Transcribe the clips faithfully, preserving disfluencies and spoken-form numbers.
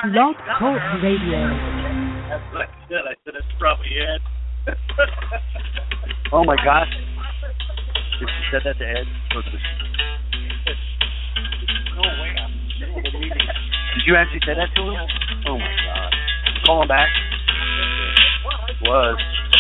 Blog Talk Radio. That's what I said. I said it's probably Ed. Oh my gosh. Did you said that to Ed? Or just... No way. I'm still in the meeting. Did you actually say that to him? Oh my God. Call him back. Was.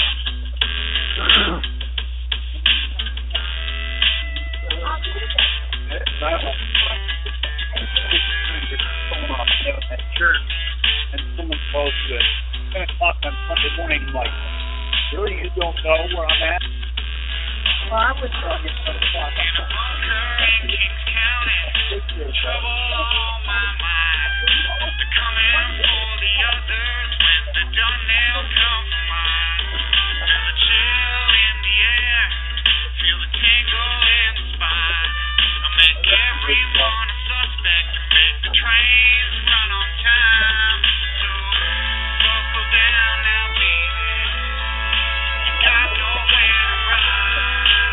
At church, and someone close to it. ten o'clock on Sunday morning, I'm like, really, you don't know where I'm at? Well, I was talking at ten o'clock on Sunday. Trouble on my mind. They're coming for the others when the Darnell come for mine. Feel the chill in the air. Feel the tingle in the spine. I'll make everyone a suspect and make the trains run on time. So buckle down now, baby. You got nowhere to run.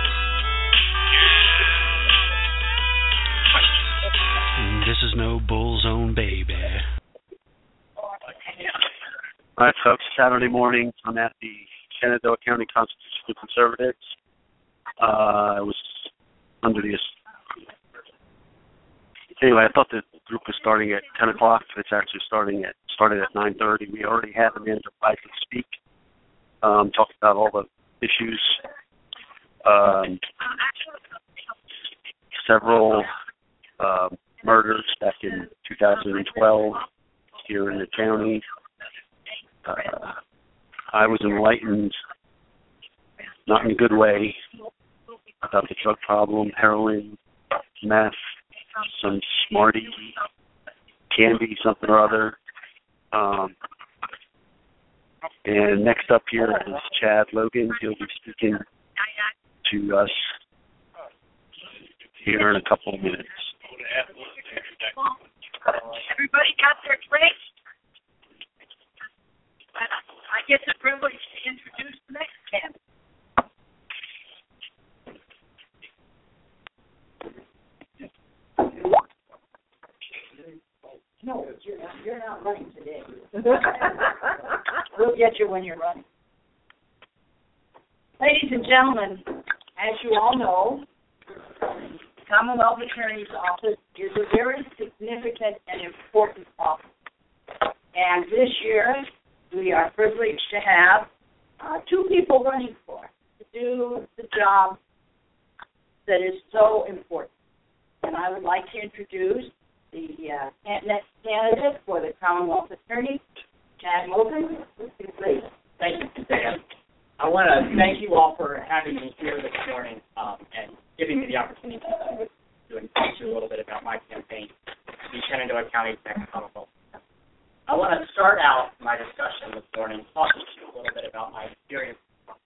Yeah. This is no bull zone, baby. All right, folks. Saturday morning, I'm at the Shenandoah County Constitutional Conservatives. Uh, I was under the... Anyway, I thought the group was starting at ten o'clock. It's actually starting at started at nine thirty. We already had the manager privately speak, um, talk about all the issues. Um, several uh, murders back in two thousand twelve here in the county. Uh, I was enlightened, not in a good way, about the drug problem, heroin, meth, some Smartie, candy, something or other. Um, and next up here is Chad Logan. He'll be speaking to us here in a couple of minutes. Everybody got their drinks? I get the privilege to introduce the next candidate. No, you're not, you're not running today. We'll get you when you're running. Ladies and gentlemen, as you all know, Commonwealth Attorney's Office is a very significant and important office. And this year, we are privileged to have uh, two people running for it to do the job that is so important. And I would like to introduce the uh, next candidate for the Commonwealth Attorney, Chad Logan. Please. Thank you, Suzanne. I want to thank you all for having me here this morning um, and giving me the opportunity to, to talk to you a little bit about my campaign to be Shenandoah County's next Commonwealth. I want to start out my discussion this morning talking to you a little bit about my experience.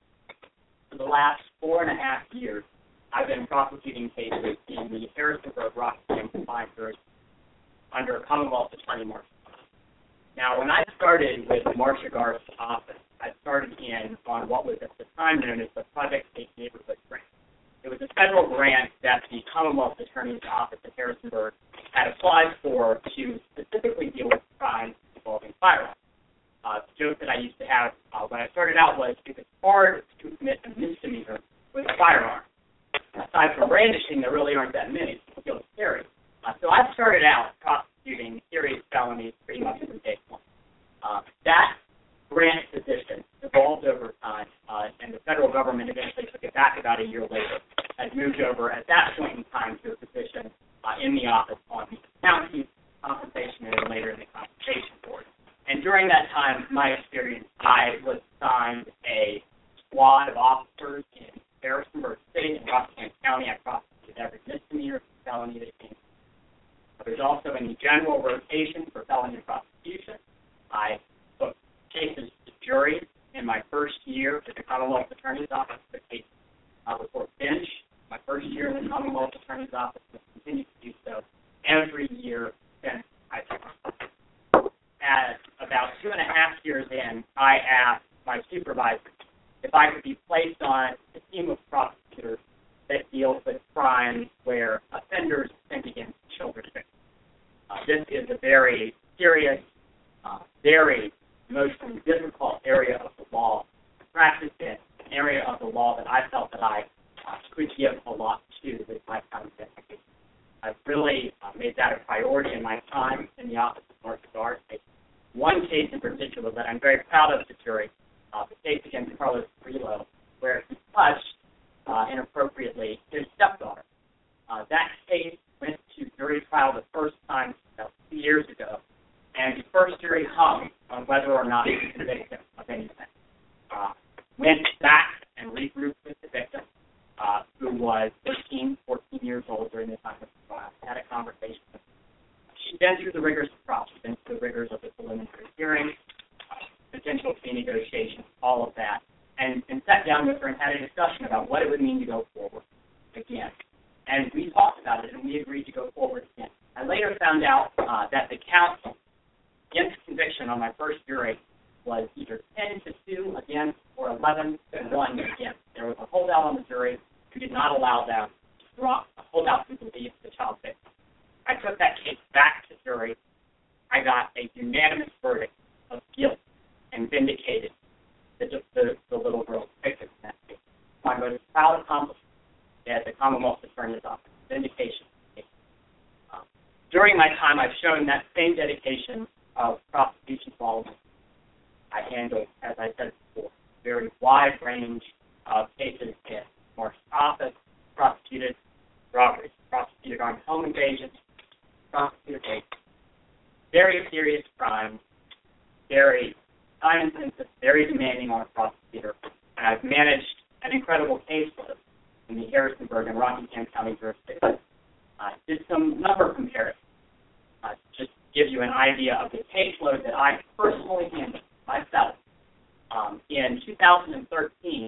For the last four and a half years, I've been prosecuting cases in the Harrisonburg Rockingham Combined Jurisdiction under Commonwealth Attorney Marcia. Now, when I started with Marcia Garth's office, I started in on what was at the time known as the Project Safe Neighborhood Grant. It was a federal grant that the Commonwealth Attorney's Office at Harrisonburg had applied for to specifically deal with crimes involving firearms. Uh, the joke that I used to have uh, when I started out was if it's hard to commit a misdemeanor with a firearm, aside from brandishing, there really aren't that many. People feel scary. Uh, so I started out prosecuting serious felonies pretty much from day one. Uh, that grant position evolved over time, uh, and the federal government eventually took it back about a year later and moved over at that point in time to a position uh, in the office on the county compensation and then later in the compensation board. And during that time, my experience, I was assigned a squad of officers in Harrisonburg City and Rockingham County. I prosecuted every misdemeanor felony that came. There's also a general rotation for felony prosecution. I took cases to juries in my first year at the Commonwealth Attorney's Office. The case uh, before bench, my first year in the Commonwealth Attorney's Office, and continue to do so every year since I took it. At about two and a half years in, I asked my supervisor if I could be placed on a team of prosecutors that deals with crimes where offenders sent against children. Uh, this is a very serious, uh, very emotionally difficult area of the law to practice in, an area of the law that I felt that I uh, could give a lot to with my time of education. I've really uh, made that a priority in my time in the Office of Martial Arts. One case in particular that I'm very proud of the jury, uh, the case against Carlos Carrillo, where he touched uh, inappropriately his stepdaughter. Uh, that case went to jury trial the first time about two years ago, and the first jury hung on whether or not he was convicted of anything. Uh, went back and regrouped with the victim, uh, who was thirteen, fourteen years old during the time of the trial. Had a conversation with her. She'd been through the rigors of trial. She'd been through the rigors of the preliminary hearing, uh, potential fee negotiation, all of that, and, and sat down with her and had a discussion about what it would mean to go forward again. And we talked about it, and we agreed to go forward again. I later found out uh, that the count against conviction on my first jury was either ten to two against or eleven to one against. There was a holdout on the jury who did not allow them to drop a holdout who believed the child victim. I took that case back to jury. I got a unanimous verdict of guilt and vindicated the, the, the little girl's victim in that case. My most proud accomplishment as the Commonwealth Attorney's Office, vindication. Um, during my time, I've shown that same dedication of prosecution involvement. I handled, as I said before, a very wide range of cases in Martial Office, prosecuted robberies, prosecuted armed home invasions, prosecuted rape, very serious crimes, very time-intensive, very demanding on a prosecutor, and I've managed an incredible caseload in the Harrisonburg and Rockingham County jurisdiction. I uh, did some number comparisons, uh, just to give you an idea of the caseload that I personally handled myself. Um, in two thousand thirteen,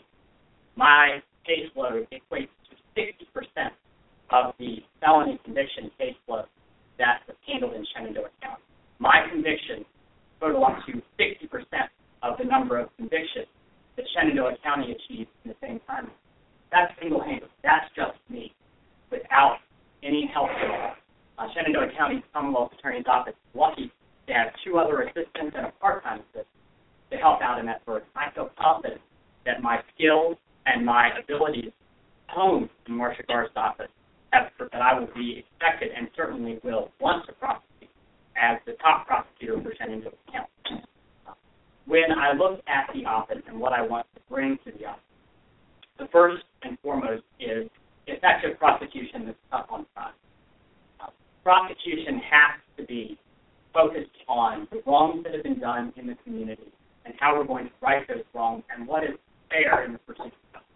my caseload equates to sixty percent of the felony conviction caseload that was handled in Shenandoah County. My convictions total up to sixty percent of the number of convictions that Shenandoah County achieved in the same time. That's single-handed. That's just me, without any help at all. Uh, Shenandoah County Commonwealth Attorney's Office is lucky to have two other assistants and a part-time assistant to help out in that work. I feel confident that my skills and my abilities honed in Marcia Garst's office have, that I will be expected and certainly will want to prosecute as the top prosecutor for Shenandoah County. Uh, when I look at the office and what I want to bring to the office, the first and foremost is effective prosecution that's tough on crime. Uh, prosecution has to be focused on the wrongs that have been done in the community and how we're going to right those wrongs and what is fair in the pursuit of justice.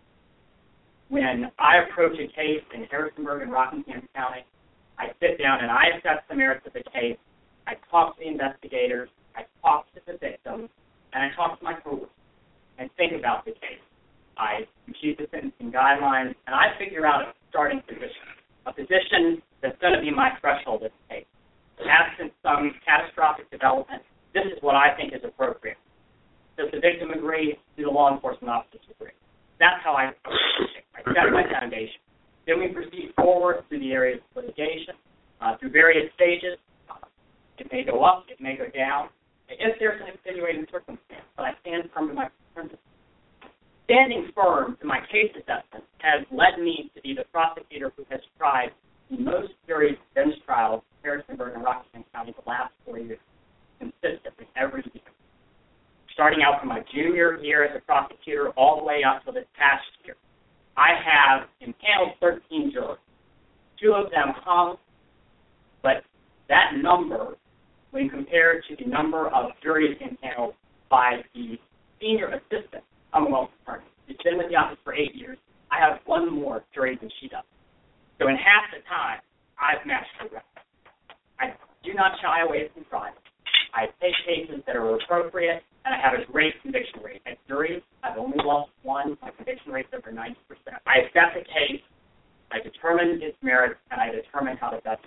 When I approach a case in Harrisonburg and Rockingham County, I sit down and I assess the merits of the case. I talk to the investigators. I talk to the victims. And I talk to my coworkers and think about the case. I compute the sentencing guidelines, and I figure out a starting position, a position that's going to be my threshold of the case. Absent some catastrophic development, this is what I think is appropriate. Does the victim agree? Do the law enforcement officers agree? That's how I I set my foundation. Then we proceed forward through the areas of litigation, uh, through various stages. Uh, it may go up, it may go down. If there's an extenuating circumstance, but I stand firm to my principles. Standing firm to my case assessment has led me to be the prosecutor who has tried the most serious bench trials in Harrisonburg and Rockingham County the last four years, consistently every year. Starting out from my junior year as a prosecutor all the way up to this past year, I have impaneled thirteen jurors. Two of them hung, but that number, when compared to the number of juries impaneled by the senior assistant Commonwealth Attorney, who's been with the office for eight years, I have one more jury than she does. So in half the time, I've matched her record. I do not shy away from trial. I take cases that are appropriate, and I have a great conviction rate. At juries, I've only lost one. My conviction rate's over ninety percent. I assess a case, I determine its merits, and I determine how to best.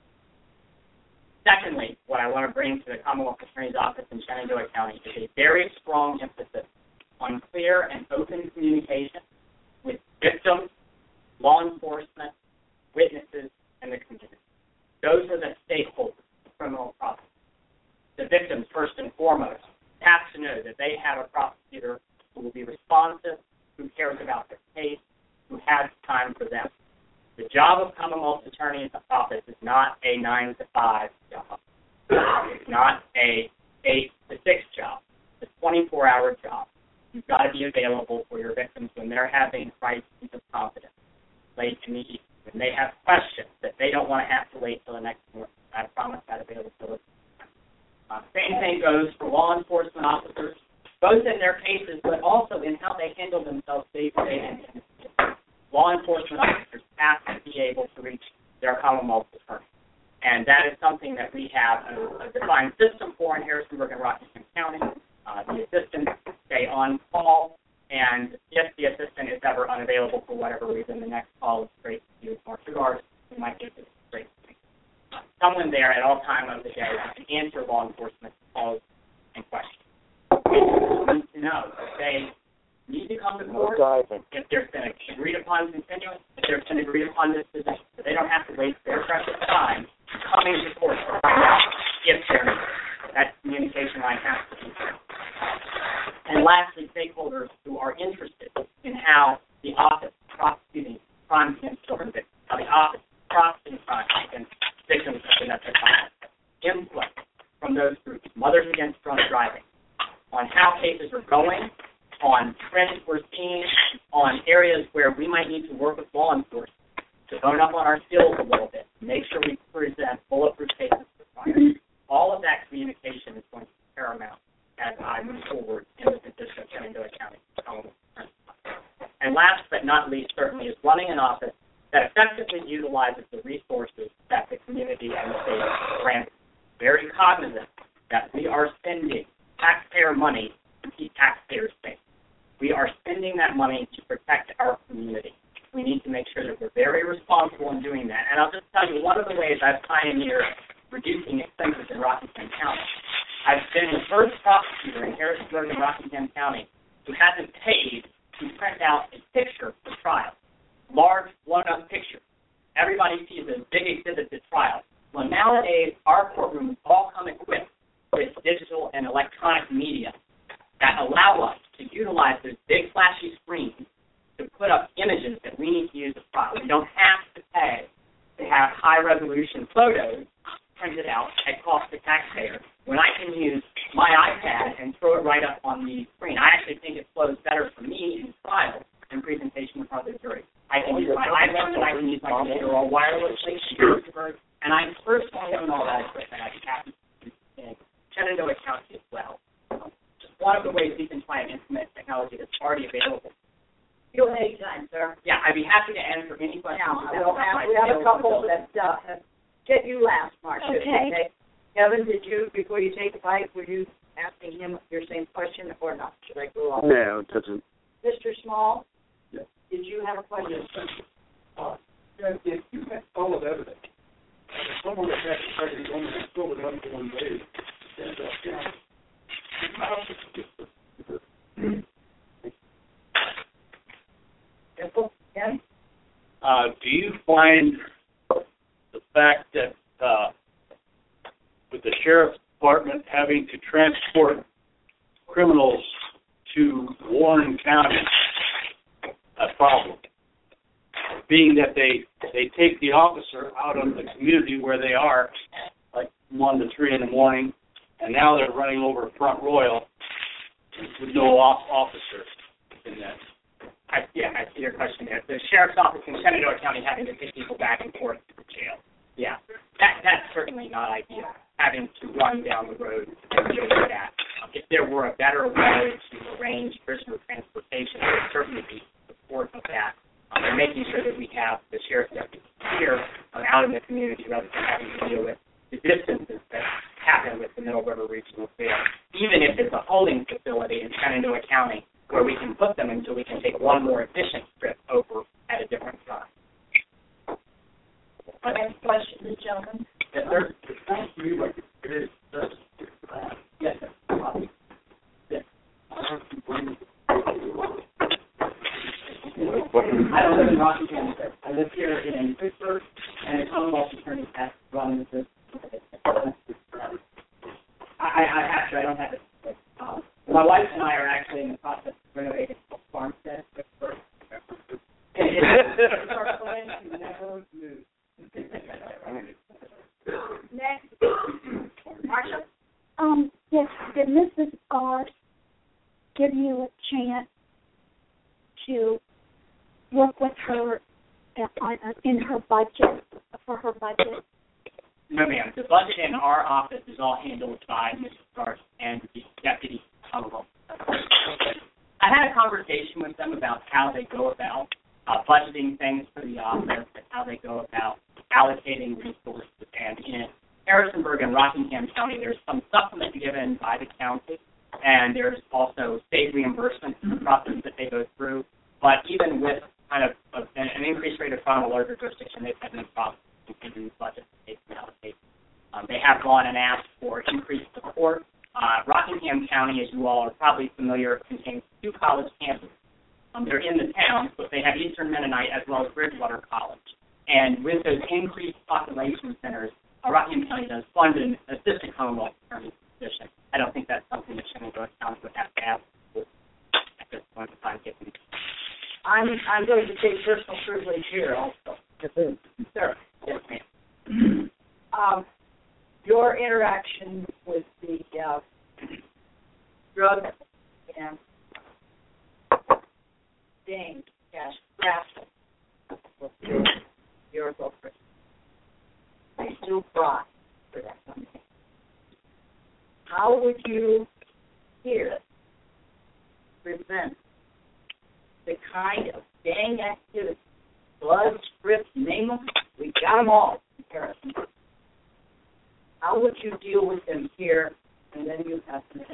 Secondly, what I want to bring to the Commonwealth Attorney's Office in Shenandoah County is a very strong emphasis on clear and open communication with victims, law enforcement, witnesses, and the community. Those are the stakeholders of criminal process. victims, first and foremost, have to know that they have a prosecutor who will be responsive, who cares about their case, who has time for them. The job of Commonwealth's Attorney's Office is not a nine to five job. It's not a eight to six job. It's a twenty-four hour job. You've got to be available for your victims when they're having crises of confidence late in the evening, when they have questions that they don't want to have to wait till the next morning. I promise that availability. Uh, same thing goes for law enforcement officers, both in their cases, but also in how they handle themselves day to day. Law enforcement officers have to be able to reach their Commonwealth attorney. And that is something that we have a, a defined system for in Harrisonburg and Rockingham County. Uh, the assistants stay on call, and if the assistant is ever unavailable for whatever reason, the next call is straight to you. Or regards, in my case, it's straight to me. Uh, someone there at all time of the day can answer law enforcement calls and questions. We need to know if they need to come to court, if there's been an agreed upon continuance, if there's been agreed upon disposition, so they don't have to waste their precious time coming to court to find out if they're that communication line has to be there. And lastly, stakeholders who are interested in how the office prosecuting crime against children victims, how the office prosecuting crime against victims of domestic violence, input from those groups, Mothers Against Drunk Driving, on how cases are going, on trends we're seeing, on areas where we might need to work with law enforcement to bone up on our skills a little bit, make sure we present bulletproof cases for fire. All of that communication is going to be paramount as I move forward in the position of Shenandoah County. And last but not least, certainly, is running an office that effectively utilizes the resources that the community and the state grant. Very cognizant that we are spending taxpayer money to keep taxpayers safe. We are spending that money to protect our community. We need to make sure that we're very responsible in doing that. And I'll just tell you, one of the ways I've pioneered reducing expenses in Rockingham County, I've been the first prosecutor in Harrisonburg and Rockingham County who hasn't paid to print out a picture for trial, large blown-up picture. Everybody sees a big exhibit at trial. Well, nowadays, our courtrooms all come equipped with digital and electronic media that allow us to utilize those big flashy screens to put up images that we need to use as trial. We don't have to pay to have high-resolution photos printed out at cost to taxpayer when I can use my iPad and throw it right up on the screen. I actually think it flows better for me in trial than presentation in front of the jury. I can use my iPad and I can use my computer all wirelessly, and I personally own all that equipment. I can have it in Shenandoah County as well. Just one of the ways we can try and implement technology that's already available. You'll have time, sir. Yeah, I'd be happy to answer any questions. Yeah, we'll have, we have a couple that uh, have get you last, Marcia. Okay. okay. Kevin, did you, before you take the bite, were you asking him your same question or not? Should I go on? No, it doesn't. Mister Small, Yeah. Did you have a question? Uh, if you had all of evidence, someone that had to try to go and still would have to one day, and, uh, you know, how Simple, yeah? Uh, do you find the fact that uh, with the sheriff's department having to transport criminals to Warren County a problem, being that they they take the officer out of the community where they are, like one to three in the morning, and now they're running over Front Royal with no off officer in that? I, yeah, I see your question there. The sheriff's office in Shenandoah County having to take people back and forth to the jail. Yeah, that that's certainly not ideal, having to run down the road and deal with that. Um, if there were a better way to arrange prisoner transportation, there would certainly be support of that. Um, and making sure that we have the sheriff's deputies here um, out in the community rather than having to deal with the distances that happen with the Middle River Regional Jail. Even if it's a holding facility in Shenandoah County, where we can put them until we can take one more efficient trip over at a different time. Next question, gentlemen. Yes, sir. it sounds to me like it is just Yes, sir. Yes. I don't live in Washington, sir. I live here in Pittsburgh, and the Commonwealth Attorney has run this. I, I actually, I don't have it. But, uh, my wife and I are actually in the process of renovating a farmstead. It's our plan to never move. Next. Marsha? Um, yes, did Missus Gard give you a chance to work with her uh, in her budget, for her budget? No, ma'am. The budget in our office is all handled by Missus Garth and the Deputy Commonwealth. I had a conversation with them about how they go about uh, budgeting things for the office and how they go about allocating resources. And in Harrisonburg and Rockingham County, there's some supplement given by the county, and there's also state reimbursement in the process that they go through. But even with kind of a, an increased rate of fraud in a larger jurisdiction, they've had no problem continuing the budget that they can allocate. Um, they have gone and asked for increased support. Uh, Rockingham County, as you all are probably familiar, contains two college campuses. Um, they're in the town, but they have Eastern Mennonite as well as Bridgewater College. And with those increased population centers, uh, Rockingham County does fund an assistant Commonwealth attorney position. I don't think that's something that Shenandoah County would have to ask for at this point in time. I'm I'm going to take personal privilege here also. Sarah. Yes, ma'am. Um, your interaction with the uh, drug and gang cash rascal, your girlfriend. I still cry for that something. How would you here prevent the kind of gang activity, blood, script, name them, we got them all in Harrisonburg. How would you deal with them here, and then you have to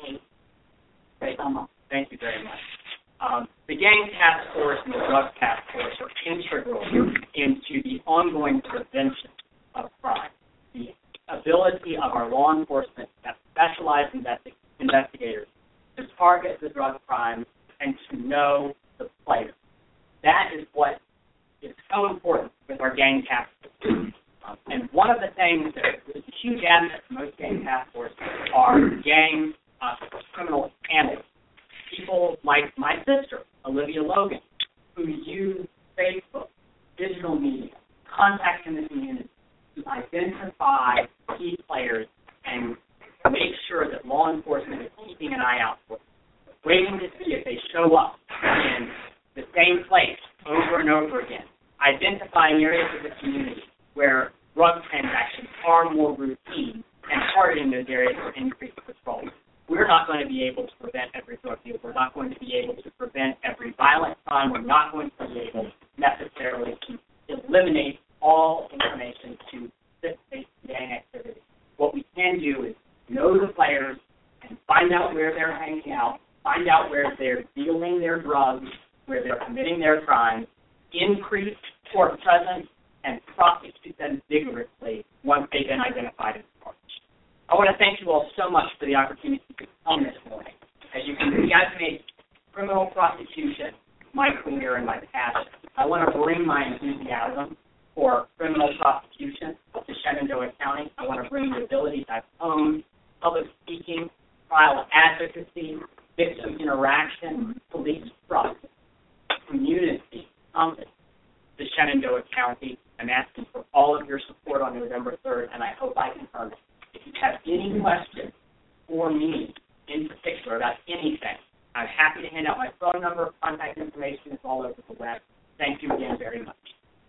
Great. Thank you very much. Um, the gang task force and the drug task force are integral into the ongoing prevention of crime. The ability of our law enforcement, that specialized investi- investigators, to target the drug crimes and to know the players. That is what is so important with our gang task force. Um, and one of the things that is a huge asset to most gang task forces are gang uh, criminal analysts. People like my sister, Olivia Logan, who use Facebook, digital media, contact in the community to identify key players and make sure that law enforcement is keeping an eye out for them, waiting to see if they show up in the same place over and over again, identifying areas of the community where drug transactions are more routine and targeting those areas for increased patrol. We're not going to be able to prevent every drug deal. We're not going to be able to prevent every violent crime. We're not going to be able necessarily to eliminate all information to facilitate gang activity. What we can do is know the players and find out where they're hanging out, find out where they're dealing their drugs, where they're committing their crimes, increase court presence, and prosecute them vigorously once they've been identified as charged. I want to thank you all so much for the opportunity to come this morning. As you can see, I've made criminal prosecution my career and my passion. I want to bring my enthusiasm for criminal prosecution to Shenandoah County. I want to bring the abilities I've honed, public speaking, trial advocacy, victim interaction, police trust, community, something to Shenandoah County. I'm asking for all of your support on November third, and I hope I can earn it. If you have any questions for me in particular about anything, I'm happy to hand out my phone number, contact information. It's all over the web. Thank you again very much.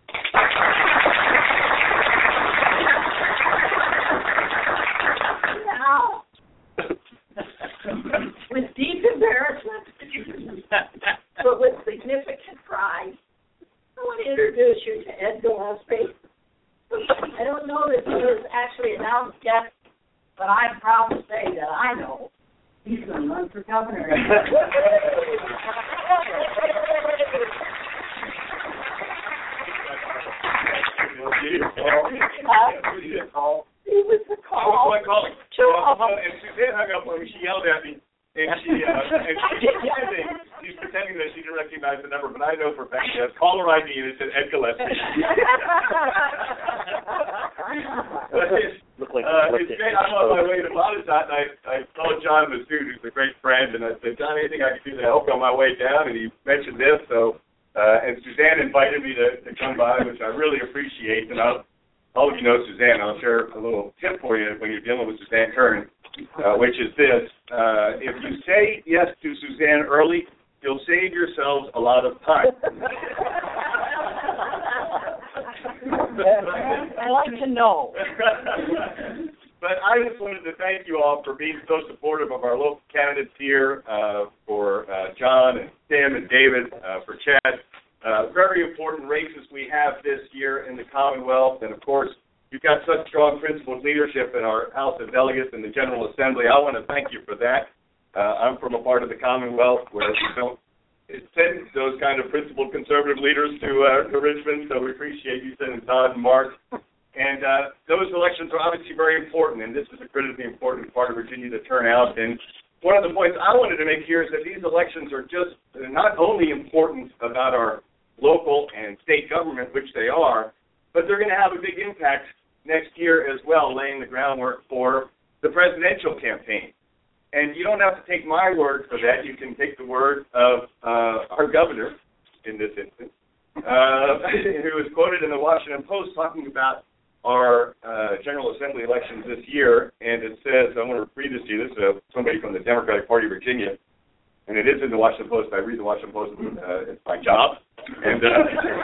Now, with deep embarrassment, but with significant pride, I want to introduce you to Ed Gillespie. I don't know that he was actually announced yet, but I'm proud to say that I know he's going to run for governor. He was the call. I was calling. Two of them. And Suzanne hung up on me. She yelled at me. And she, uh, and she, pretending, she's pretending that she didn't recognize the number, but I know for a fact she has caller I D and it said Ed Gillespie. click, Uh, clicked it's it. great. I'm on my way to Montezot, and I, I called John Massoud, who's a great friend, and I said, John, anything I can do to help on my way down? And he mentioned this, so, uh, and Suzanne invited me to, to come by, which I really appreciate. And I'll, all of you know Suzanne. I'll share a little tip for you when you're dealing with Suzanne Kern, uh, which is this. Uh, if you say yes to Suzanne early, you'll save yourselves a lot of time. I like to know. But I just wanted to thank you all for being so supportive of our local candidates here, uh, for uh, John and Tim and David, uh, for Chad. Uh, very important races we have this year in the Commonwealth. And, of course, you've got such strong principled leadership in our House of Delegates and the General Assembly. I want to thank you for that. Uh, I'm from a part of the Commonwealth where we don't send those kind of principled conservative leaders to, uh, to Richmond, so we appreciate you sending Todd and Mark. And uh, those elections are obviously very important, and this is a critically important part of Virginia to turn out. And one of the points I wanted to make here is that these elections are just not only important about our local and state government, which they are, but they're going to have a big impact next year as well, laying the groundwork for the presidential campaign. And you don't have to take my word for that. You can take the word of uh, our governor, in this instance, uh, who was quoted in the Washington Post talking about our uh, General Assembly elections this year. And it says, I want to read this to you. This is uh, somebody from the Democratic Party of Virginia. And it is in the Washington Post. I read the Washington Post. Uh, it's my job. And uh,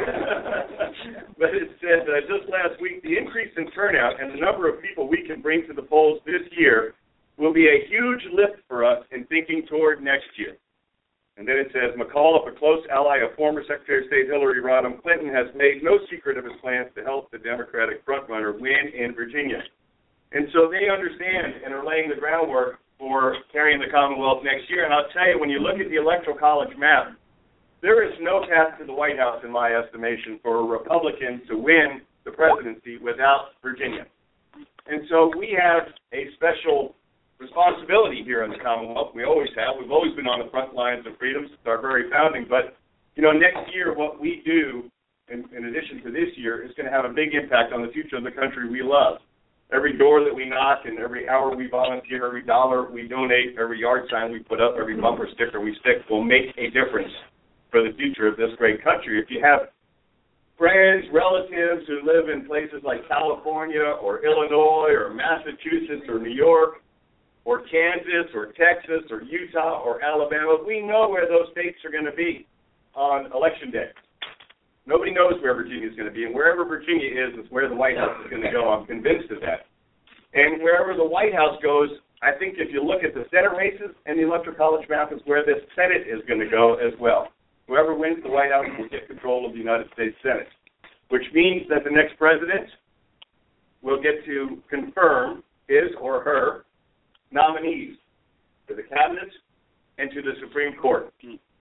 but it said, uh, just last week, the increase in turnout and the number of people we can bring to the polls this year will be a huge lift for us in thinking toward next year. And then it says, McAuliffe, a close ally of former Secretary of State Hillary Rodham Clinton, has made no secret of his plans to help the Democratic frontrunner win in Virginia. And so they understand and are laying the groundwork for carrying the Commonwealth next year. And I'll tell you, when you look at the Electoral College map, there is no path to the White House, in my estimation, for a Republican to win the presidency without Virginia. And so we have a special responsibility here in the Commonwealth. We always have. We've always been on the front lines of freedoms since our very founding. But, you know, next year what we do, in, in addition to this year, is going to have a big impact on the future of the country we love. Every door that we knock and every hour we volunteer, every dollar we donate, every yard sign we put up, every bumper sticker we stick will make a difference for the future of this great country. If you have friends, relatives who live in places like California or Illinois or Massachusetts or New York or Kansas or Texas or Utah or Alabama, we know where those states are going to be on Election Day. Nobody knows where Virginia is going to be, and wherever Virginia is is where the White House is going to go. I'm convinced of that. And wherever the White House goes, I think if you look at the Senate races and the Electoral College map is where the Senate is going to go as well. Whoever wins the White House will get control of the United States Senate, which means that the next president will get to confirm his or her nominees to the cabinet and to the Supreme Court,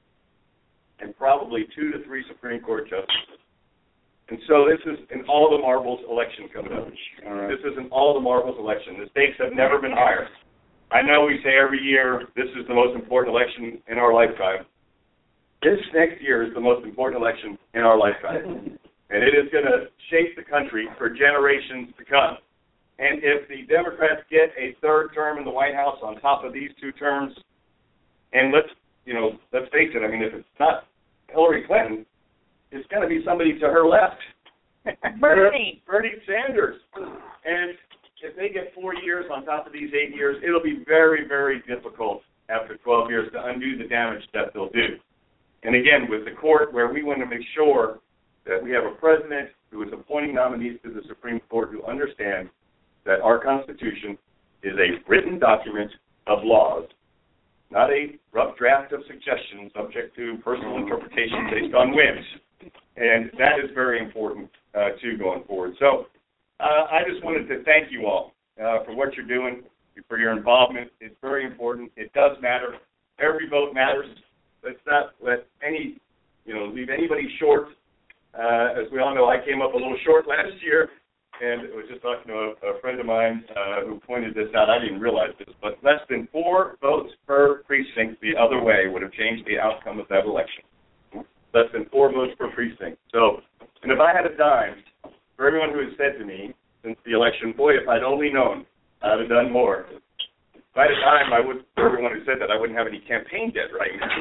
and probably two to three Supreme Court justices. And so this is an all the marbles election coming up. Right. This is an all the marbles election. The stakes have never been higher. I know we say every year this is the most important election in our lifetime. This next year is the most important election in our lifetime. And it is going to shape the country for generations to come. And if the Democrats get a third term in the White House on top of these two terms, and let's, you know, let's face it, I mean, if it's not Hillary Clinton, it's going to be somebody to her left. Bernie. Bernie Sanders. And if they get four years on top of these eight years, it'll be very, very difficult after twelve years to undo the damage that they'll do. And again, with the court, where we want to make sure that we have a president who is appointing nominees to the Supreme Court who understand that our Constitution is a written document of laws, not a rough draft of suggestions subject to personal interpretation based on whims. And that is very important, uh, too, going forward. So uh, I just wanted to thank you all uh, for what you're doing, for your involvement. It's very important. It does matter. Every vote matters. Let's not let any, you know, leave anybody short. Uh, as we all know, I came up a little short last year, and I was just talking to a, a friend of mine uh, who pointed this out. I didn't realize this, but less than four votes per precinct the other way would have changed the outcome of that election. Less than four votes per precinct. So, and if I had a dime for everyone who has said to me since the election. Boy, if I'd only known, I'd have done more. By the time I would, everyone who said that, I wouldn't have any campaign debt right now.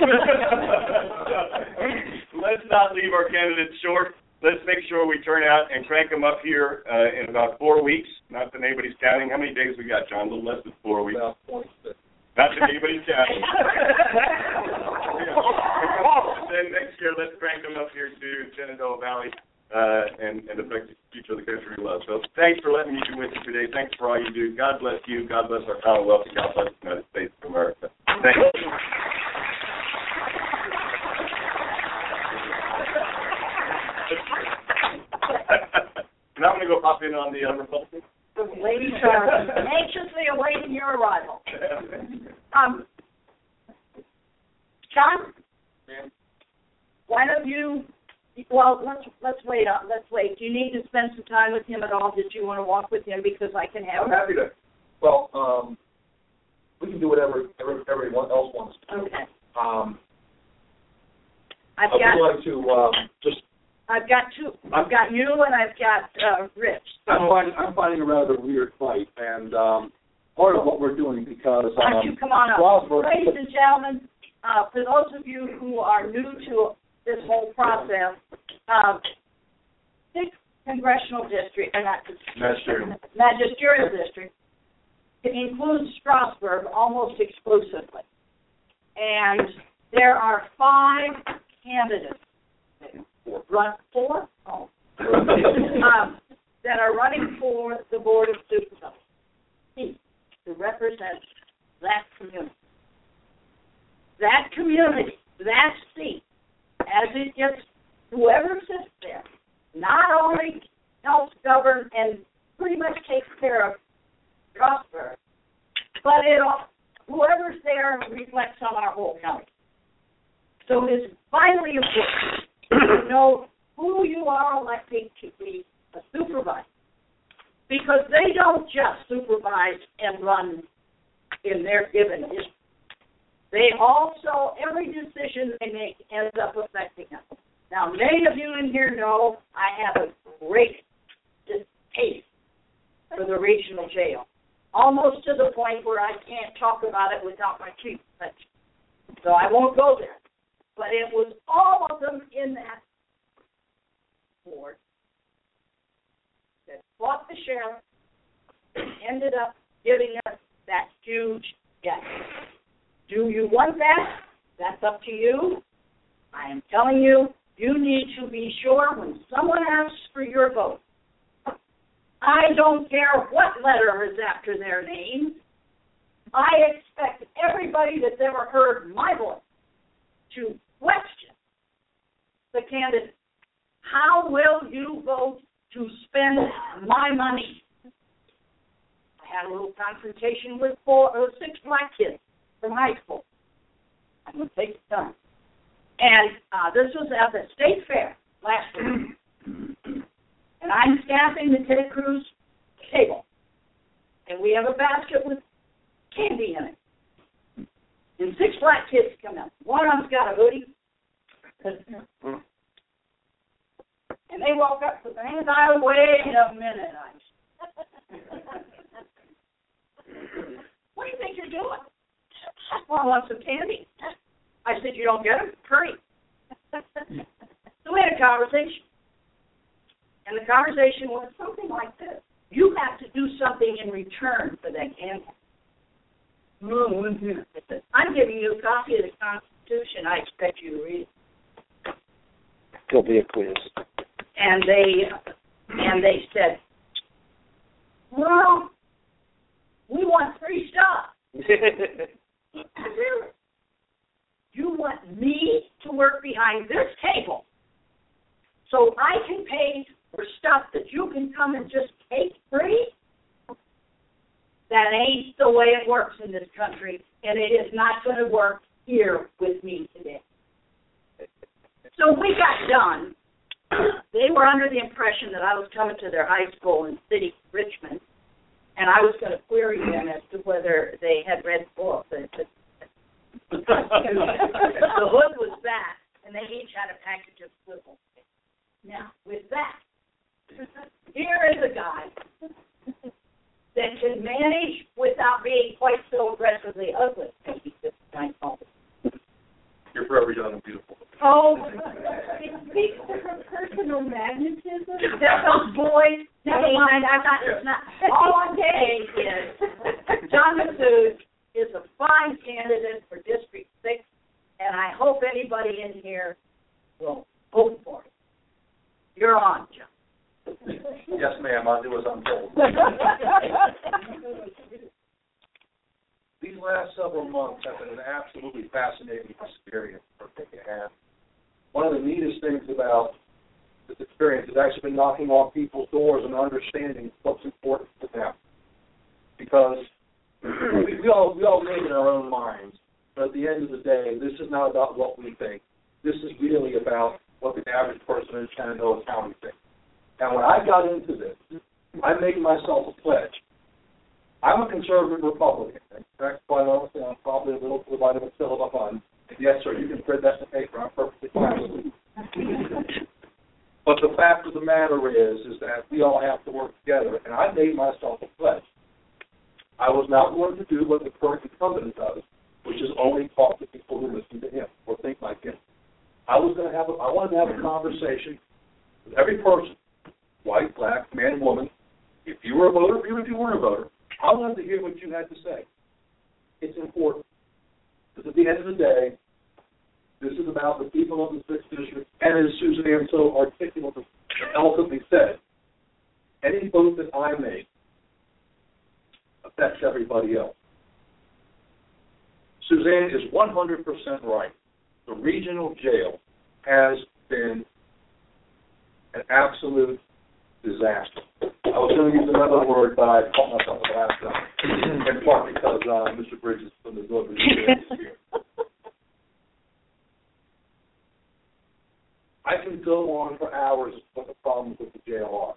Let's not leave our candidates short. Let's make sure we turn out and crank them up here uh, in about four weeks. Not that anybody's counting. How many days we got, John? A little less than four weeks. Not that anybody's counting. Then next year, let's crank them up here to Shenandoah Valley uh, and, and affect the future of the country we love. So thanks for letting me be with you today. Thanks for all you do. God bless you. God bless our Commonwealth. And God bless the United States of America. Thank you. Now I'm going to go pop in on the uh, Republican. The ladies are anxiously awaiting your arrival. Um, John, Ma'am? why don't you? Well, let's let's wait. Up. Let's wait. Do you need to spend some time with him at all? Did you want to walk with him because I can have? I'm happy to. Well, um, we can do whatever every, everyone else wants to do. Okay. Um, I've I got. would like to um, just. I've got two. I've got you and I've got uh, Rich. I'm finding, I'm finding a rather weird fight, and um, part of what we're doing because Why don't um, you come on up, Strasburg, ladies and gentlemen? Uh, for those of you who are new to this whole process, uh, sixth congressional district, or not Magisterial. magisterial district, it includes Strasburg almost exclusively, and there are five candidates. Run four? Oh. um, that are running for the Board of Supervisors to represent that community. That community, that seat, as it gets, whoever sits there, not only helps govern and pretty much takes care of Strasburg, but it whoever's there reflects on our whole county. So it's vitally important to know who you are electing to be a supervisor, because they don't just supervise and run in their given district. They also, every decision they make ends up affecting them. Now, many of you in here know I have a great taste for the regional jail, almost to the point where I can't talk about it without my teeth clenched. So I won't go there. But it was all of them in that board that fought the sheriff and ended up giving us that huge yes. Do you want that? That's up to you. I am telling you, you need to be sure when someone asks for your vote. I don't care what letter is after their name. I expect everybody that's ever heard my voice to question the candidate. How will you vote to spend my money? I had a little confrontation with four or six black kids from high school. I'm going to take it done. And uh, this was at the state fair last week. And I'm staffing the Ted Cruz table. And we have a basket with candy in it. And six black kids come out. One of them's got a hoodie. And they walk up to me and I wait a minute. I what do you think you're doing? Well, I want some candy. I said, you don't get them? Free. So we had a conversation. And the conversation was something like this. You have to do something in return for that candy. I'm giving you a copy of the Constitution. I expect you to read it. There'll be a quiz. And they and they said, well, we want free stuff. You want me to work behind this table so I can pay for stuff that you can come and just take free? That ain't the way it works in this country, and it is not going to work here with me today. So we got done. They were under the impression that I was coming to their high school in city Richmond, and I was going to query them as to whether they had read the book. The, the, the hood was that, and they each had a package of swivel. Now, with that, here is a guy the ugly baby this night home. You're forever young and beautiful. Oh, it speaks to her personal magnetism. That those boys, never mind, I'm not, Yeah. it's not, all I'm saying is, John Massoud is a fine candidate for District Six, and I hope anybody in here will vote for him. You're on, John. Yes, ma'am, I'll do as I'm told. These last several months have been an absolutely fascinating experience for me. And one of the neatest things about this experience has actually been knocking on people's doors and understanding what's important to them. Because we, we all we all make it in our own minds, but at the end of the day, this is not about what we think. This is really about what the average person in Shenandoah County thinks. And when I got into this, I made myself a pledge. I'm a conservative Republican. In fact, quite honestly, I'm probably a little to the vitamin pill of a fun. Yes, sir, you can print that in paper. I'm perfectly fine with it. But the fact of the matter is, is that we all have to work together. And I made myself a pledge. I was not going to do what the current incumbent does, which is only talk to people who listen to him or think like him. I was going to have. A, I wanted to have a conversation with every person, white, black, man, woman. If you were a voter, even if you weren't a voter, I wanted to hear what you had to say. It's important. Because at the end of the day, this is about the people of the sixth District, and as Suzanne so articulately, eloquently said, any vote that I make affects everybody else. Suzanne is one hundred percent right. The regional jail has been an absolute disaster. I was going to use another word, but I caught myself the last time, in part because uh, Mister Bridges from the Northern Jail is here. I can go on for hours what the problems with the jail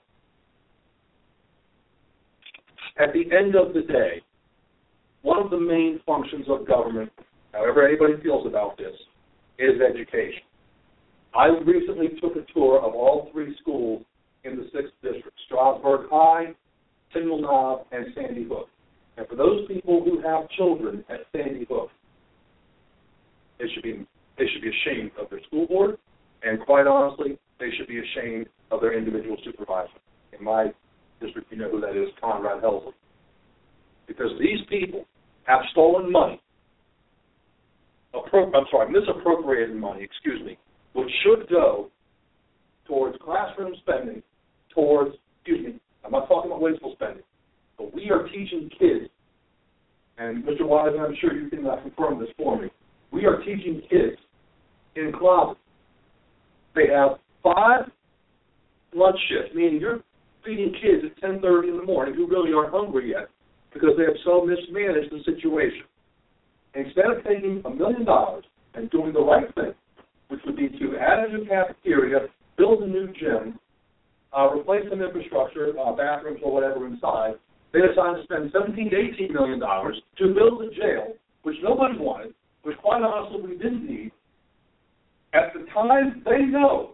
are. At the end of the day, one of the main functions of government, however anybody feels about this, is education. I recently took a tour of all three schools in the sixth District, Strasburg High, Signal Knob, and Sandy Hook. And for those people who have children at Sandy Hook, they should be they should be ashamed of their school board, and quite honestly, they should be ashamed of their individual supervisor. In my district, you know who that is, Conrad Helsley. Because these people have stolen money, appro- I'm sorry, misappropriated money, excuse me, which should go towards classroom spending, towards, excuse me, I'm not talking about wasteful spending, but we are teaching kids, and Mister Wise, I'm sure you can uh, confirm this for me, we are teaching kids in closets. They have five lunch shifts, meaning you're feeding kids at ten thirty in the morning who really aren't hungry yet because they have so mismanaged the situation. And instead of taking a million dollars and doing the right thing, which would be to add a new cafeteria, build a new gym, uh, replace some infrastructure, uh, bathrooms or whatever inside, they decided to spend seventeen to eighteen million dollars to build a jail, which nobody wanted, which quite honestly we didn't need. At the time they know,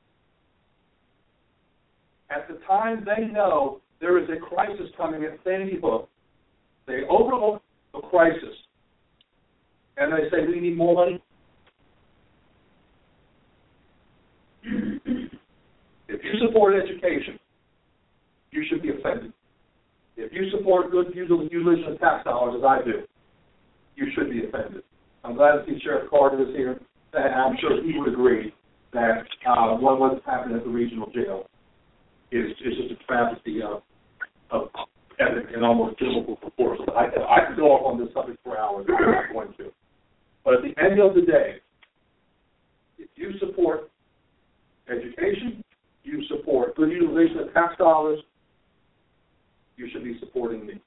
at the time they know there is a crisis coming at Sandy Hook, they overlook the crisis and they say we need more money. If you support education, you should be offended. If you support good utilization of tax dollars, as I do, you should be offended. I'm glad to see Sheriff Carter is here, and I'm sure he would agree that uh, what was happening at the regional jail is, is just a travesty of, of epic and almost biblical proportions. I, I could go off on this subject for hours, but I'm not going to. But at the end of the day, if you support education, you support good utilization of tax dollars, you should be supporting me.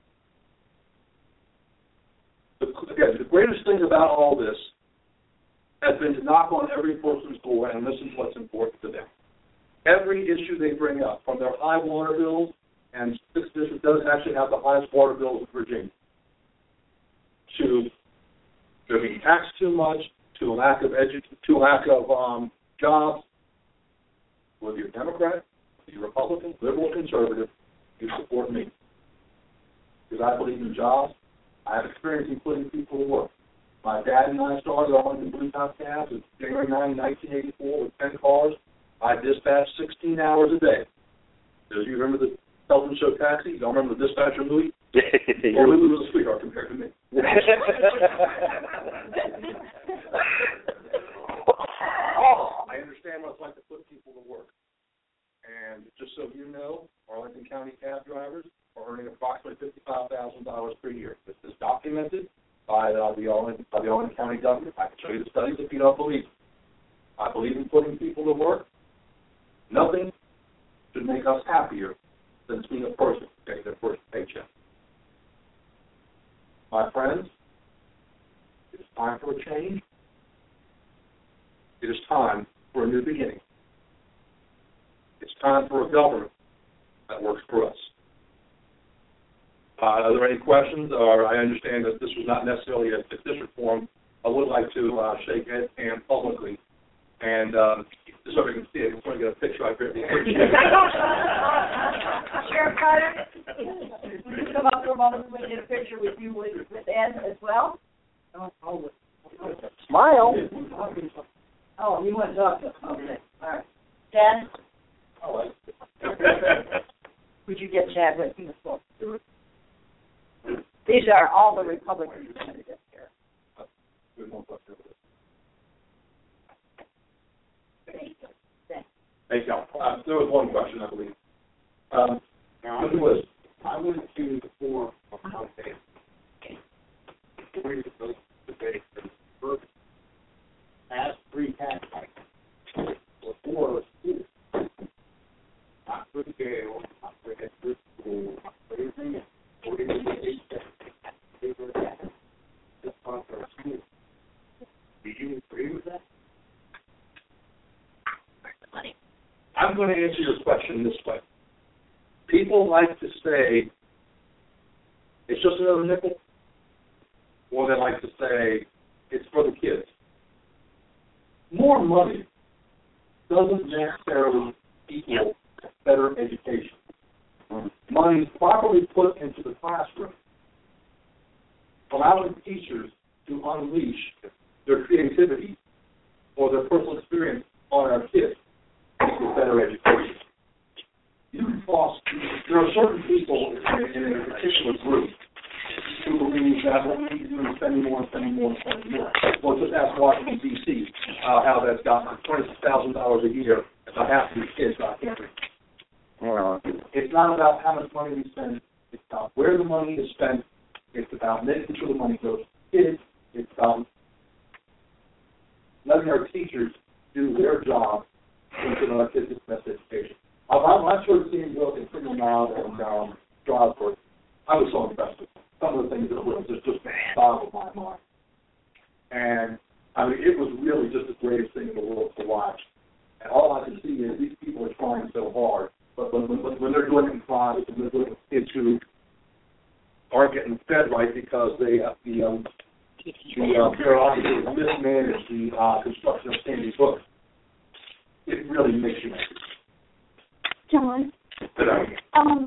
The, again, the greatest thing about all this has been to knock on every person's door and listen to what's important to them. Every issue they bring up, from their high water bills, and sixth District does actually have the highest water bills in Virginia, to they're being taxed too much, to a lack of edu- to a lack of um, jobs. Whether you're Democrat, whether you're Republican, liberal, conservative, you support me. Because I believe in jobs, I have experience in putting people to work. My dad and I started on the Blue Top Cabs in January ninth, nineteen eighty-four with ten cars. I dispatched sixteen hours a day. Do you remember the television show Taxi? You don't remember the dispatcher movie? Well, Louie was a sweetheart compared to me. I understand what it's like to put people to work. And just so you know, Arlington County cab drivers are earning approximately fifty-five thousand dollars per year. This is documented by uh, the, Arlington, by the Arlington County government. I can show you the studies if you don't believe it. I believe in putting people to work. Nothing should make us happier than seeing a person get their first paycheck. My friends, it is time for a change. It is time for a new beginning. It's time for a government that works for us. Uh, are there any questions? Or I understand that this was not necessarily a district forum. I would like to uh, shake Ed's hand publicly. And um, so everyone can see it. I just want to get a picture right here. Sheriff Carter, would you come up for a moment and we get a picture with you with, with Ed as well? Smile. Oh, you want to talk to us? Okay. All right. Chad? All right. Would you get Chad with me as well? These are all the Republican candidates here. Thank you. Uh, there was one question, I believe. Um, now, on the list, I went to the forum of Monday. Where you go to debate first as free tax hikes before school. Not for the jail, not for the school, not for the just not for school. Do you agree with that? I'm going to answer your question this way. People like to say, it's just another nickel, or they like to say, it's for the kids. More money doesn't necessarily equal better education. Money properly put into the classroom, allowing teachers to unleash their creativity or their personal experience on our kids equals better education. You can foster, there are certain people in, in a particular group who believe that what we need to do is spending more and spending more and spending more. Well, just ask Washington, D C, uh, how that's gotten twenty-six thousand dollars a year, about half of these kids got here. Well, it's not about how much money we spend. It's about where the money is spent. It's about making sure the money goes to kids. It's about letting our teachers do their job into our kids' best education. I'm not sure seeing Will in Freedom Now and um, Strasburg. I was so impressed with some of the things that were just just boggled my mind. And I mean, it was really just the greatest thing in the world to watch. And all I can see is these people are trying so hard, but when, when, when they're doing it in private, and they're doing it into aren't getting fed right because they uh, the um, the uh, they're obviously mismanaged the uh, construction of Sandy Hook. It really makes you angry. John, um,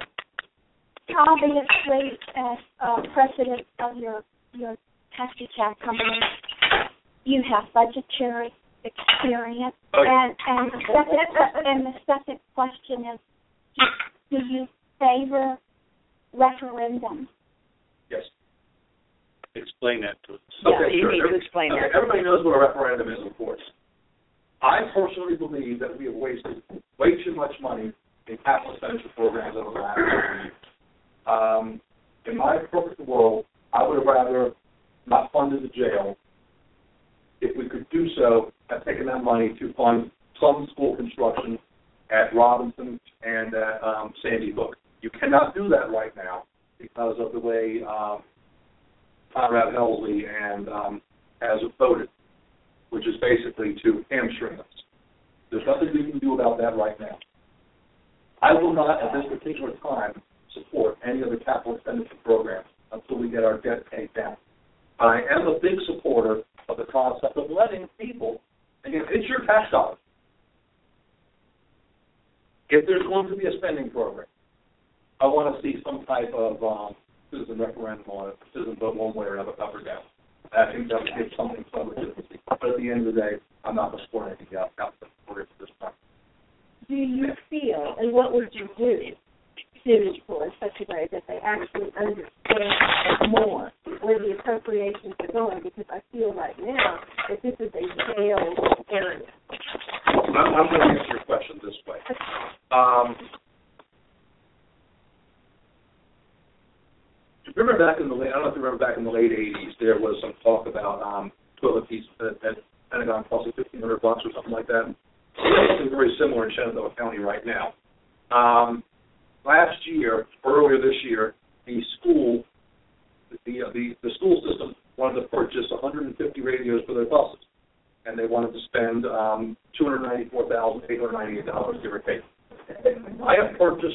obviously, as uh, president of your your taxi cab company, you have budgetary experience, oh. and and the second and the second question is, do you favor referendum? Yes. Explain that to us. Yeah, Okay, you sure. need to explain okay, that. Everybody knows what a referendum is, of course. I personally believe that we have wasted way too much money in capital expenditure programs over the last several years. Um, in my perfect world, I would have rather not funded the jail if we could do so by taking that money to fund some school construction at Robinson and at um, Sandy Hook. You cannot do that right now because of the way um, Conrad Helsley and um, has voted, which is basically to hamstring us. There's nothing we can do about that right now. I will not, at this particular time, support any other capital expenditure programs until we get our debt paid down. I am a big supporter of the concept of letting people, again, it's your tax dollars. If there's going to be a spending program, I want to see some type of um, citizen referendum on it, citizen vote one way or another, up or down. I think that would give something some legitimacy. But at the end of the day, I'm not going to support anything else outside of this time. Do you feel, and what would you do to for in such a way that they actually understand more where the appropriations are going? Because I feel right now that this is a veiled area. I'm, I'm going to answer your question this way. Um, remember back in the late, I don't know if you remember back in the late eighties, there was some talk about um, toilet seats at, at Pentagon costing fifteen hundred bucks or something like that. Something very similar in Shenandoah County right now. Um, last year, earlier this year, the school, the, uh, the the school system wanted to purchase one hundred fifty radios for their buses, and they wanted to spend um, two hundred ninety-four thousand eight hundred ninety-eight dollars, give or take. I have purchased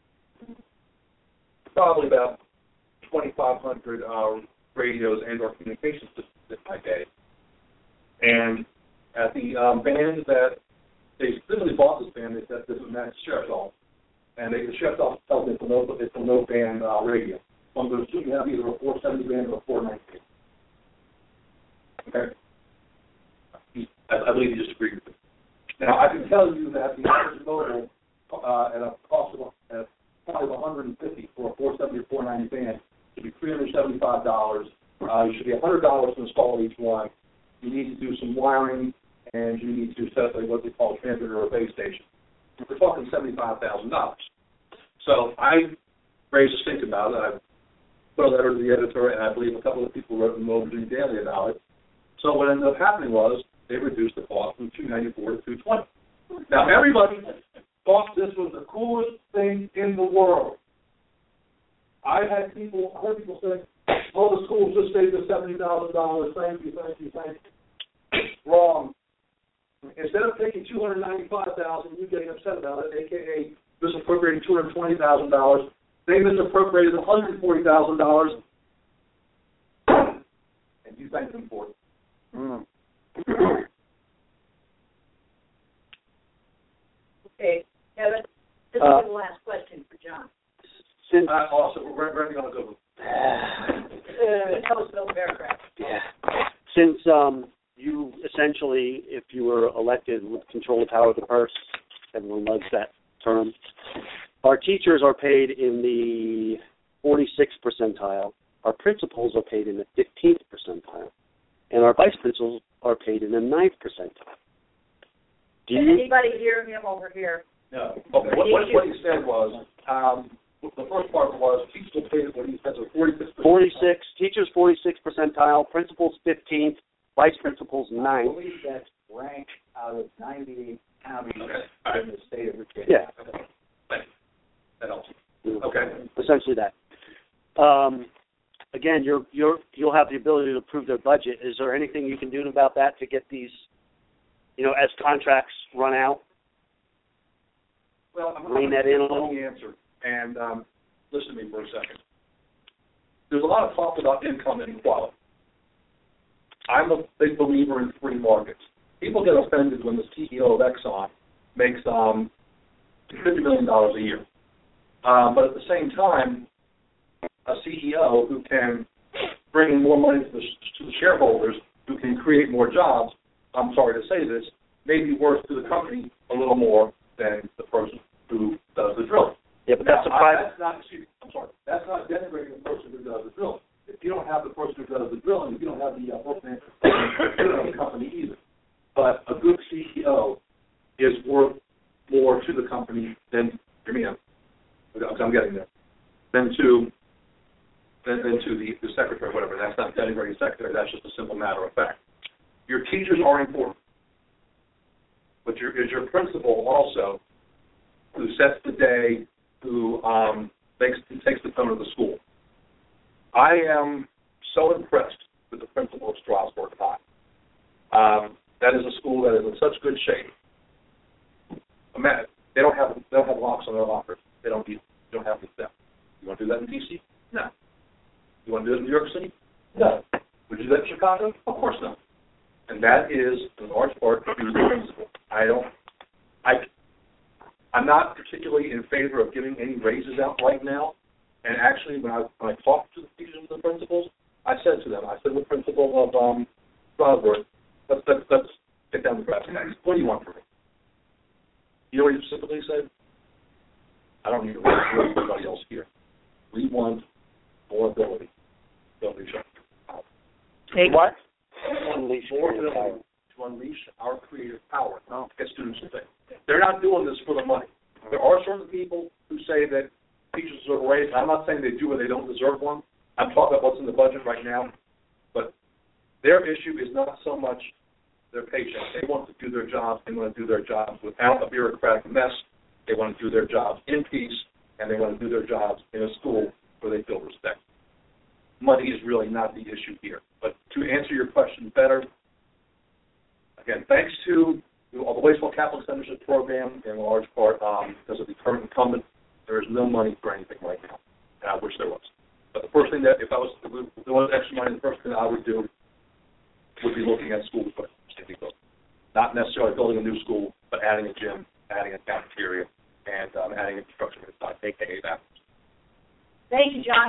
probably about twenty-five hundred uh, radios and or communication systems in my day. And at the um, band that they specifically bought this band, they said this was Max Sheriff's Office. And they, the Sheriff's Office tells them it's a no, it's a no band uh, radio. One of those two, you have either a four seventy band or a four ninety band. Okay? I, I believe you disagreed with me. Now, I can tell you that the average mobile uh, at a cost of at probably one hundred fifty for a four seventy or four ninety band should be three hundred seventy-five dollars. Uh, you should be one hundred dollars to install each one. You need to do some wiring, and you need to set up what they call a transmitter or a base station. We're talking seventy-five thousand dollars. So I raised a stink about it. I put a letter to the editor, and I believe a couple of people wrote in the Mobile Virginia Daily about it. So what ended up happening was they reduced the cost from two hundred ninety-four dollars to two hundred twenty dollars. Now, everybody thought this was the coolest thing in the world. I had people, I heard people say, oh, the school just saved us seventy thousand dollars. Thank you, thank you, thank you. Wrong. Instead of taking two hundred ninety-five thousand dollars and you getting upset about it, a k a misappropriating two hundred twenty thousand dollars, they misappropriated one hundred forty thousand dollars, and you thank them for it. Mm. Okay, Kevin, this Uh, is the last question for John. Since Uh, also, we're ready on the go. Uh, tell us about paragraph. yeah, since um, you essentially, if you were elected, would control the power of the purse, everyone loves that term. Our teachers are paid in the forty-sixth percentile. Our principals are paid in the fifteenth percentile, and our vice principals are paid in the ninth percentile. Do Can you, anybody hear him over here? No. Okay, what, what, what he said was, um, the first part was, teachers paid what he said was forty-six percent. forty-six, teachers forty-sixth percentile, principals fifteenth, vice principals I ninth. believe that's ranked out of ninety-eight counties Okay. in the state of Virginia. Yeah, That helps. Okay. essentially that. Um, again, you're, you're, you'll have the ability to approve their budget. Is there anything you can do about that to get these, you know, as contracts run out? Well, I'm Rein that in a little. the answer, and um, listen to me for a second. There's a lot of talk about income inequality. I'm a big believer in free markets. People get offended when the C E O of Exxon makes um, fifty million dollars a year. Um, but at the same time, a C E O who can bring in more money to the, to the shareholders, who can create more jobs, I'm sorry to say this, may be worth to the company a little more than the person who does the drilling. Yeah, but that's now, a private. I, that's not, excuse me, I'm sorry, that's not denigrating the person who does the drilling. If you don't have the person who does the drilling, if you don't have the uh, person you don't have the company either. But a good C E O is worth more to the company than, hear me out, I'm getting there, than to, than, than to the, the secretary, whatever. That's not denigrating the secretary, that's just a simple matter of fact. Your teachers are important, but your, is your principal also who sets the day, who um, makes, who takes the tone of the school. I am so impressed with the principal of Strasburg High. Um, that is a school that is in such good shape. Imagine, they don't have they don't have locks on their lockers. They don't need, they don't have to step. You want to do that in D C? No. You want to do it in New York City? No. Would you do that in Chicago? Of course not. And that is in large part due to the principal. I don't. I. I'm not particularly in favor of giving any raises out right now, And actually, when I when I talked to the teachers and the principals, I said to them, I said, the principal of um, Strasburg, let's, let's, let's get down to brass tacks. What do you want from me? You know what he specifically said? I don't need to work for everybody else here. We want more ability. Ability to Take what? Unleash more ability to unleash our creative power to get students to think. They're not doing this for the money. There are certain people who say that teachers deserve a raise. I'm not saying they do or they don't deserve one. I'm talking about what's in the budget right now. But their issue is not so much their paycheck. They want to do their jobs. They want to do their jobs without a bureaucratic mess. They want to do their jobs in peace, and they want to do their jobs in a school where they feel respect. Money is really not the issue here. But to answer your question better, again, thanks to the Wasteful Capital Expenditure Program, in large part um, because of the current incumbent, there is no money for anything right now, and I wish there was. But the first thing that, if I was doing extra money, the first thing I would do would be looking at school equipment. Not necessarily building a new school, but adding a gym, adding a cafeteria, and um, adding infrastructure inside, a k a that. Thank you, John.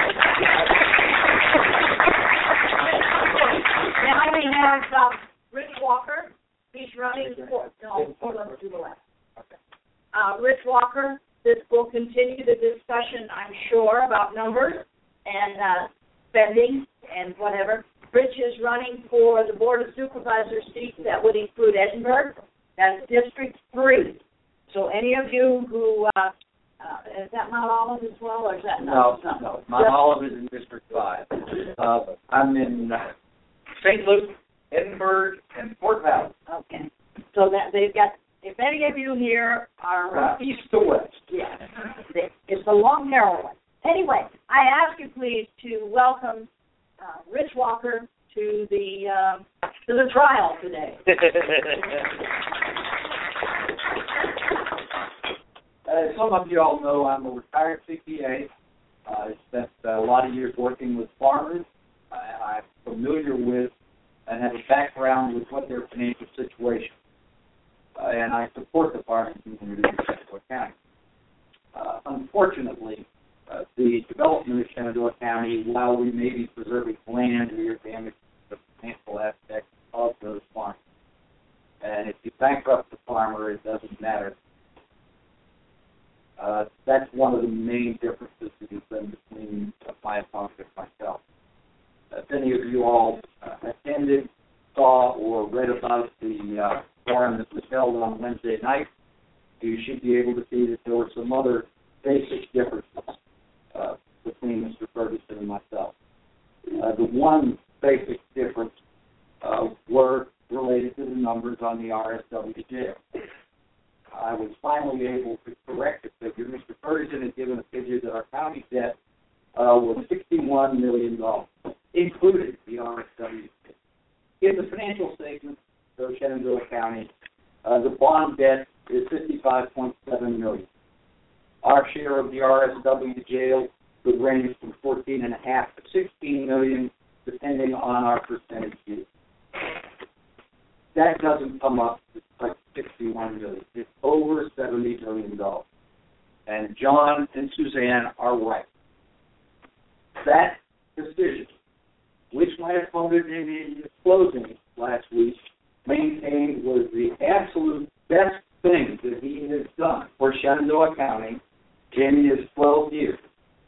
Now we have um, Rich Walker. He's running for, no, hold on to the left. Uh, Rich Walker, this will continue the discussion, I'm sure, about numbers and uh, spending and whatever. Rich is running for the Board of Supervisors seat that would include Edinburgh. That's District three. So any of you who, uh, uh, is that Mount Olive as well, or is that no? No, no. Mount Olive is in District five. Uh, I'm in uh, Saint Luke, Edinburgh, and Fort Valley. Okay. So that they've got, if any of you here are... Uh, east to west. Yeah. It's a long, narrow one. Anyway, I ask you please to welcome uh, Rich Walker to the uh, to the trial today. As some of you all know, I'm a retired C P A. Uh, I spent uh, a lot of years working with farmers. I, I'm familiar with and have a background with what their financial situation. Uh, and I support the farming community in Shenandoah County. Uh, unfortunately, uh, the development of Shenandoah County, while we may be preserving land, we are damaging the financial aspect of those farms. And if you bankrupt the farmer, it doesn't matter. Uh, that's one of the main differences between my opponent and myself. If any of you all uh, attended, saw, or read about the uh, forum that was held on Wednesday night, you should be able to see that there were some other basic differences uh, between Mister Ferguson and myself. Uh, the one basic difference uh, were related to the numbers on the R S W jail. I was finally able to correct the figure. Mister Ferguson had given a figure that our county debt uh, was sixty-one million dollars, including the R S W. In the financial statement of Shenandoah County, uh, the bond debt is fifty-five point seven million dollars. Our share of the R S W jail would range from fourteen point five to sixteen million dollars, depending on our percentage use. That doesn't come up to like sixty-one million dollars. It's over seventy million dollars. And John and Suzanne are right. That decision, which my opponent in his closing last week maintained was the absolute best thing that he has done for Shenandoah County in his twelve years,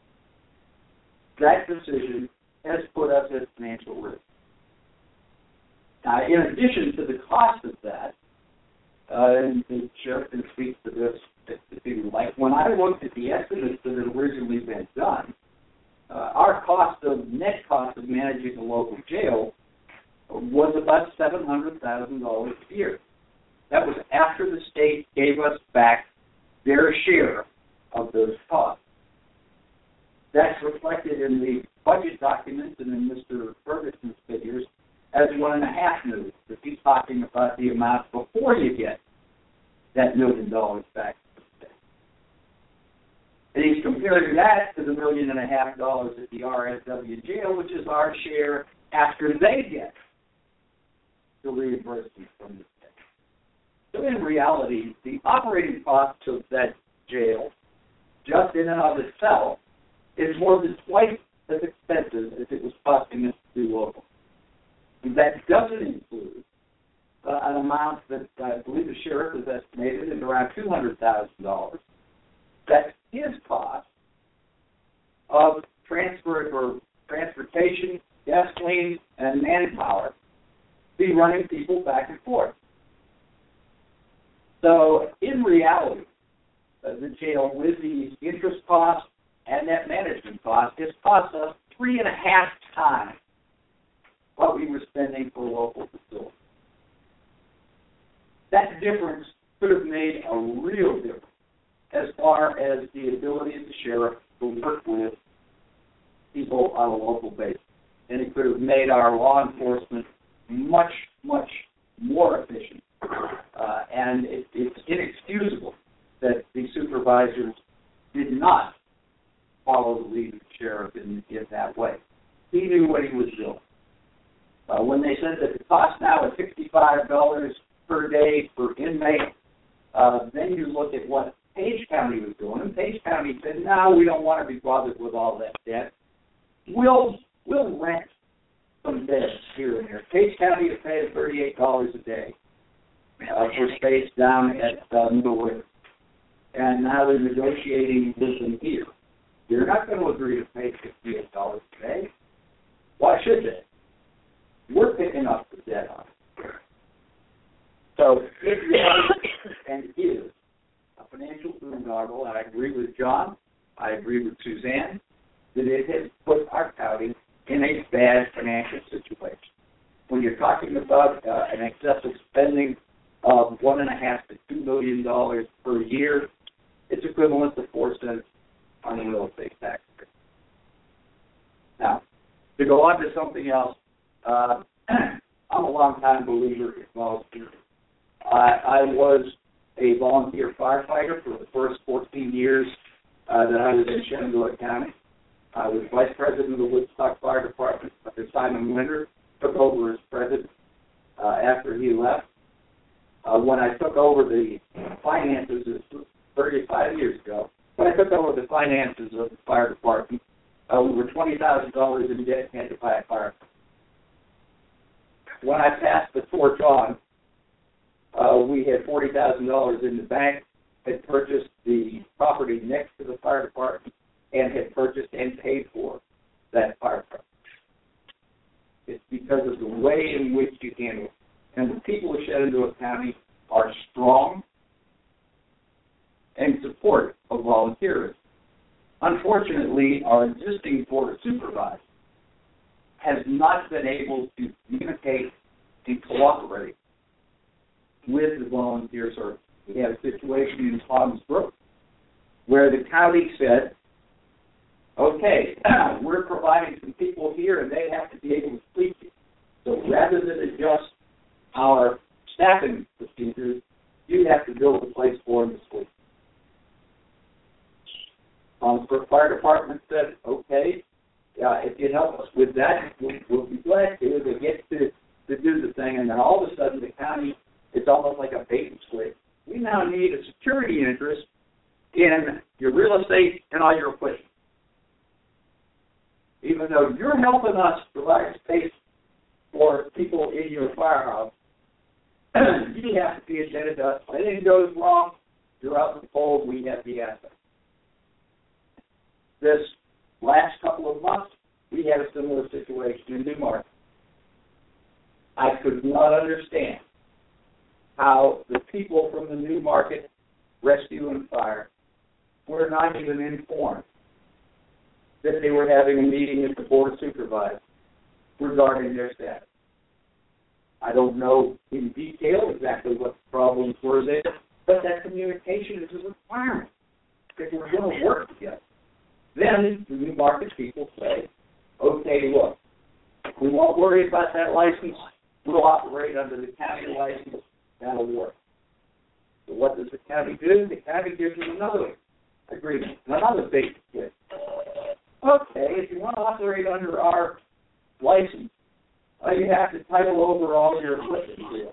that decision has put us at financial risk. Now, in addition to the cost of that, uh, and the sheriff can speak to this if you like, when I looked at the estimates that had originally been done, uh, our cost of, net cost of managing a local jail was about seven hundred thousand dollars a year. That was after the state gave us back their share of those costs. That's reflected in the budget documents and in Mister Ferguson's figures as one and a half million. If he's talking about the amount before you get that million dollars back to the state. And he's comparing that to the million and a half dollars at the R S W jail, which is our share after they get the reimbursement from the state. So in reality, the operating costs of that jail, just in and of itself, is more than twice as expensive as it was costing us to do local. And that doesn't include uh, an amount that I believe the sheriff has estimated at around two hundred thousand dollars. That's his cost of transfer or transportation, gasoline, and manpower to be running people back and forth. So in reality, uh, the jail with the interest cost and net management cost has cost us three and a half times what we were spending for local facilities. That difference could have made a real difference as far as the ability of the sheriff to work with people on a local basis. And it could have made our law enforcement much, much more efficient. Uh, and it, it's inexcusable that the supervisors did not follow the lead of the sheriff in, in that way. He knew what he was doing. Uh, when they said that the cost now is sixty-five dollars per day per inmate, uh, then you look at what Page County was doing, and Page County said, no, we don't want to be bothered with all that debt. We'll, we'll rent some beds here and there. Page County is paying thirty-eight dollars a day uh, for space down at uh, Middlewood. And now they're negotiating with them here. You're not going to agree to pay fifty-eight dollars a day. Why should they? We're picking up the debt on it. So it was and is a financial boondoggle, and I agree with John, I agree with Suzanne, that it has put our county in a bad financial situation. When you're talking about uh, an excessive spending of one and a half to two million dollars per year, it's equivalent to four cents on the real estate tax. Now, to go on to something else, uh, I'm a long-time believer in volunteering. I, I was a volunteer firefighter for the first fourteen years uh, that I was in Shenandoah County. I was vice president of the Woodstock Fire Department after Simon Winter took over as president uh, after he left. Uh, when I took over the finances, it was thirty-five years ago, when I took over the finances of the fire department, uh, we were twenty thousand dollars in debt and had to buy a fire. When I passed the torch on, uh, we had forty thousand dollars in the bank, had purchased the property next to the fire department, and had purchased and paid for that fire department. It's because of the way in which you handle it. And the people of Shenandoah County are strong and supportive of volunteerism. Unfortunately, our existing Board of Supervisors has not been able to communicate and cooperate with the volunteer service. We had a situation in Palms Brook where the county said, okay, we're providing some people here and they have to be able to sleep here. So rather than adjust our staffing procedures, you have to build a place for them to sleep. Um, the fire department said, okay, uh, if you help us with that, we'll, we'll be glad to. They get to, to do the thing, and then all of a sudden the county, it's almost like a bait and switch. We now need a security interest in your real estate and all your equipment. Even though you're helping us provide space for people in your firehouse, you have to be indebted to us. If anything goes wrong, you're out in the cold, we have the asset. This last couple of months, we had a similar situation in Newmarket. I could not understand how the people from the Newmarket Rescue and Fire were not even informed that they were having a meeting with the Board of Supervisors regarding their status. I don't know in detail exactly what the problems were there, but that communication is a requirement if we're going to work together. Then the Newmarket people say, okay, look, we won't worry about that license. We'll operate under the county license. That'll work. So what does the county do? The county gives them another agreement, another big gift. Okay, if you want to operate under our license, uh, you have to title over all your equipment.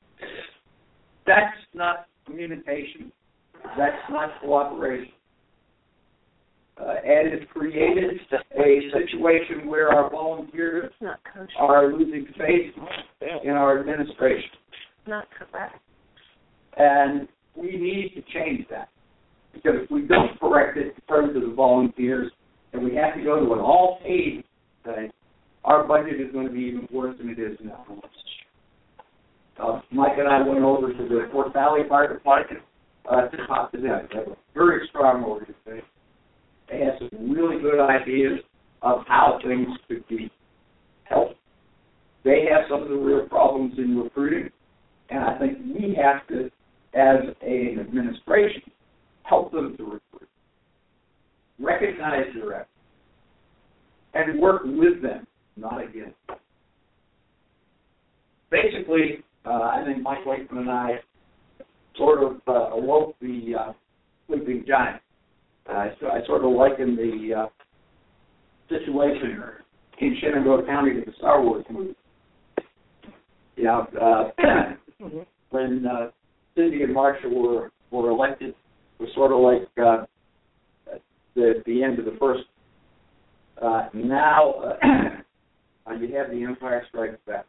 That's not communication. That's not cooperation. uh, and it's created a situation where our volunteers are losing faith in our administration. Not correct. And we need to change that. Because if we don't correct it in terms of the volunteers, and we have to go to an all-paid thing, our budget is going to be even worse than it is now. Uh, Mike and I went over to the Fort Valley Fire Department uh, to talk to them. They have a very strong organization. They have some really good ideas of how things could be helped. They have some of the real problems in recruiting, and I think we have to, as an administration, help them to recruit, recognize their efforts, and work with them, not against them. Basically, uh, I think Mike Wakeman and I sort of uh, awoke the uh, sleeping giant. Uh, so I sort of liken the uh, situation in Shenandoah County to the Star Wars movie. You know, uh, when uh, Cindy and Marsha were, were elected, it was sort of like uh, the the end of the first. Uh, now uh, you have the Empire Strikes Back.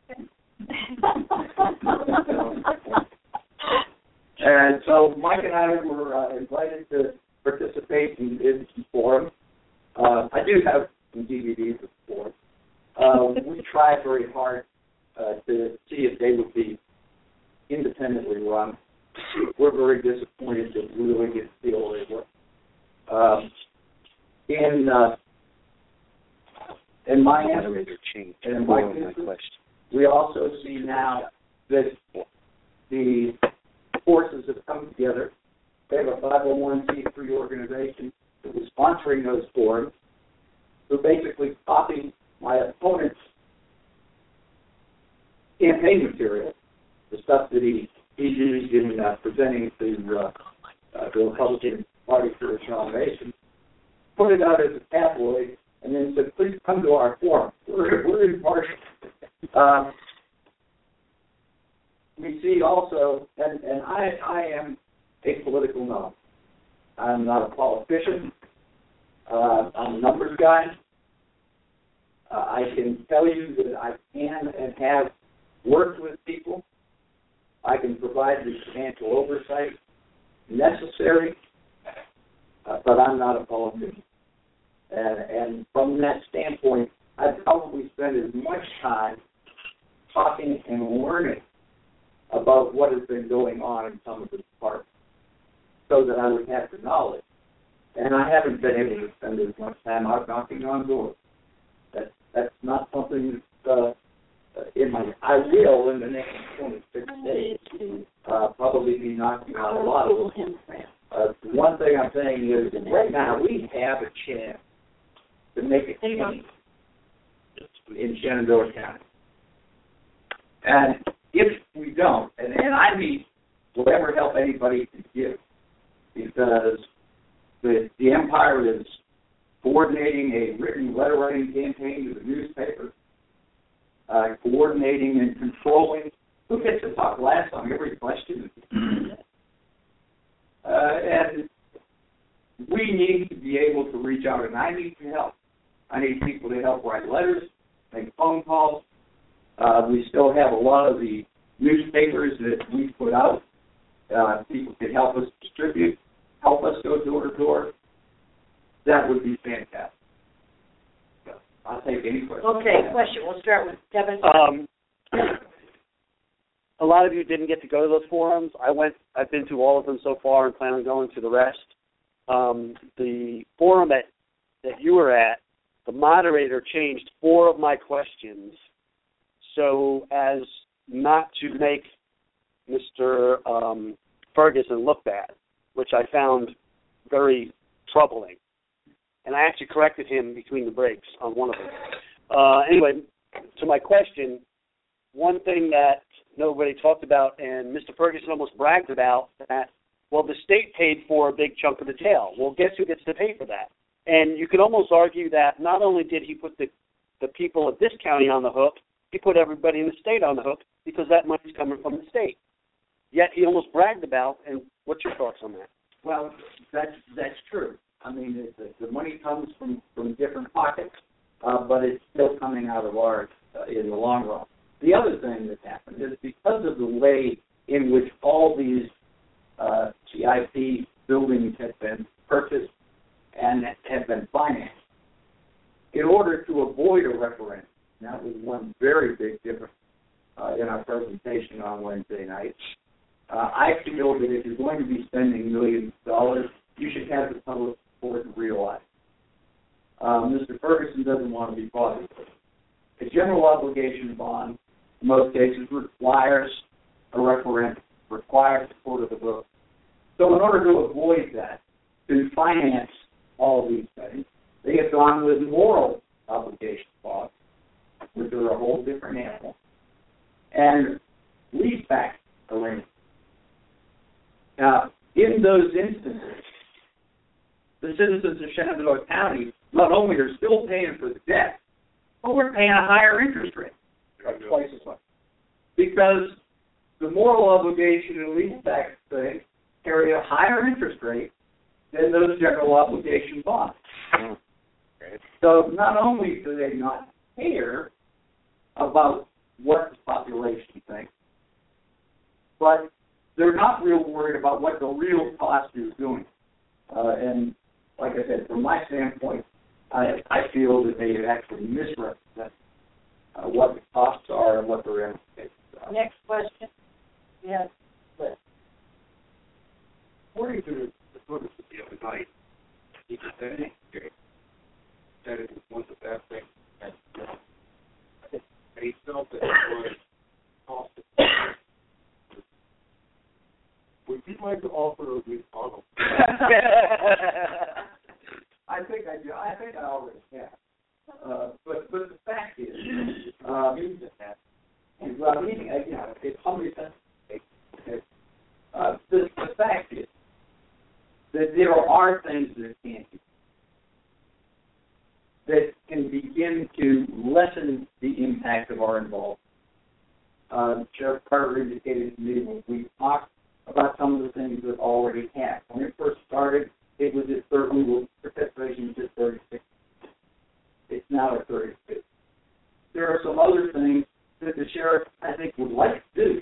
And so Mike and I were uh, invited to participate in, in some forums. Uh, I do have some D V Ds of the forum. Uh, we try very hard uh, to see if they would be independently run. We're very disappointed that we really get to feel they were. Um, in uh, in my answer, and my business, we also see now that the forces have come together. They have a five oh one c three organization that was sponsoring those forums, who basically copied my opponent's campaign material, the stuff that he, he used in uh, presenting to uh, uh, the Republican Party for its nomination, put it out as a tabloid, and then said, please come to our forum. We're, we're impartial. Um, we see also, and, and I, I am a political novice. I'm not a politician. Uh, I'm a numbers guy. Uh, I can tell you that I can and have worked with people. I can provide the financial oversight necessary, uh, but I'm not a politician. And, and from that standpoint, I probably spend as much time talking and learning about what has been going on in some of the departments so that I would have the knowledge. And I haven't been able to spend as much time out knocking on doors. That, that's not something that, uh, in my, I will in the next twenty-six days, uh, probably be knocking on a lot of them. Uh, one thing I'm saying is that right now we have a chance to make a change in Shenandoah County. And if we don't, and, and I need whatever help anybody can give, because the, the Empire is coordinating a written letter-writing campaign to the newspaper, uh, coordinating and controlling who gets to talk last on every question. uh, and we need to be able to reach out, and I need to help. I need people to help write letters, make phone calls. Uh, we still have a lot of the newspapers that we put out. Uh, people can help us distribute, help us go door to door. That would be fantastic. So I'll take any questions. Okay, question. We'll start with Kevin. Um, a lot of you didn't get to go to those forums. I went. I've been to all of them so far and plan on going to the rest. Um, the forum that that you were at, the moderator changed four of my questions so as not to make Mister Um, Ferguson look bad, which I found very troubling. And I actually corrected him between the breaks on one of them. Uh, anyway, to my question, one thing that nobody talked about, and Mister Ferguson almost bragged about, that, well, the state paid for a big chunk of the tail. Well, guess who gets to pay for that? And you could almost argue that not only did he put the, the people of this county on the hook, he put everybody in the state on the hook because that money's coming from the state. Yet he almost bragged about, and what's your thoughts on that? Well, that's, that's true. I mean, it, the, the money comes from, from different pockets, uh, but it's still coming out of ours uh, in the long run. The other thing that's happened is because of the way in which all these uh, C I P buildings have been purchased and have been financed, in order to avoid a referendum, and that was one very big difference uh, in our presentation on Wednesday night, uh, I feel that if you're going to be spending millions of dollars, you should have the public support to realize. Um, Mister Ferguson doesn't want to be bothered with it. A general obligation bond, in most cases, requires a referendum, requires support of the vote. So in order to avoid that, to finance all of these things, they have gone with moral obligation bonds, which are a whole different animal, and leaseback arrangements. Now, in those instances, the citizens of Shenandoah County not only are still paying for the debt, but we're paying a higher interest rate, twice as much, because the moral obligation and leaseback thing carry a higher interest rate than those general obligation bonds. Mm. Okay. So not only do they not care about what the population thinks, but they're not real worried about what the real cost is doing. Uh, and like I said, from my standpoint, I, I feel that they actually misrepresent uh, what the costs are and what the ramifications are. Next question. Yes, Liz. According to the focus of the other night, he said that it was the best thing that he done. And he felt that it was cost effective. Would you like to offer a rebuttal? I think I do. I think I already have. Uh, but but the fact is, uh, well, I mean, you know, it's somebody says, uh, the, the fact is that there are things that can be that can begin to lessen the impact of our involvement. Uh, Sheriff Carter indicated to me when we talked about some of the things that already have. When it first started, it was at thirty. We were participation was at thirty-six. It's now at thirty-six. There are some other things that the sheriff, I think, would like to do,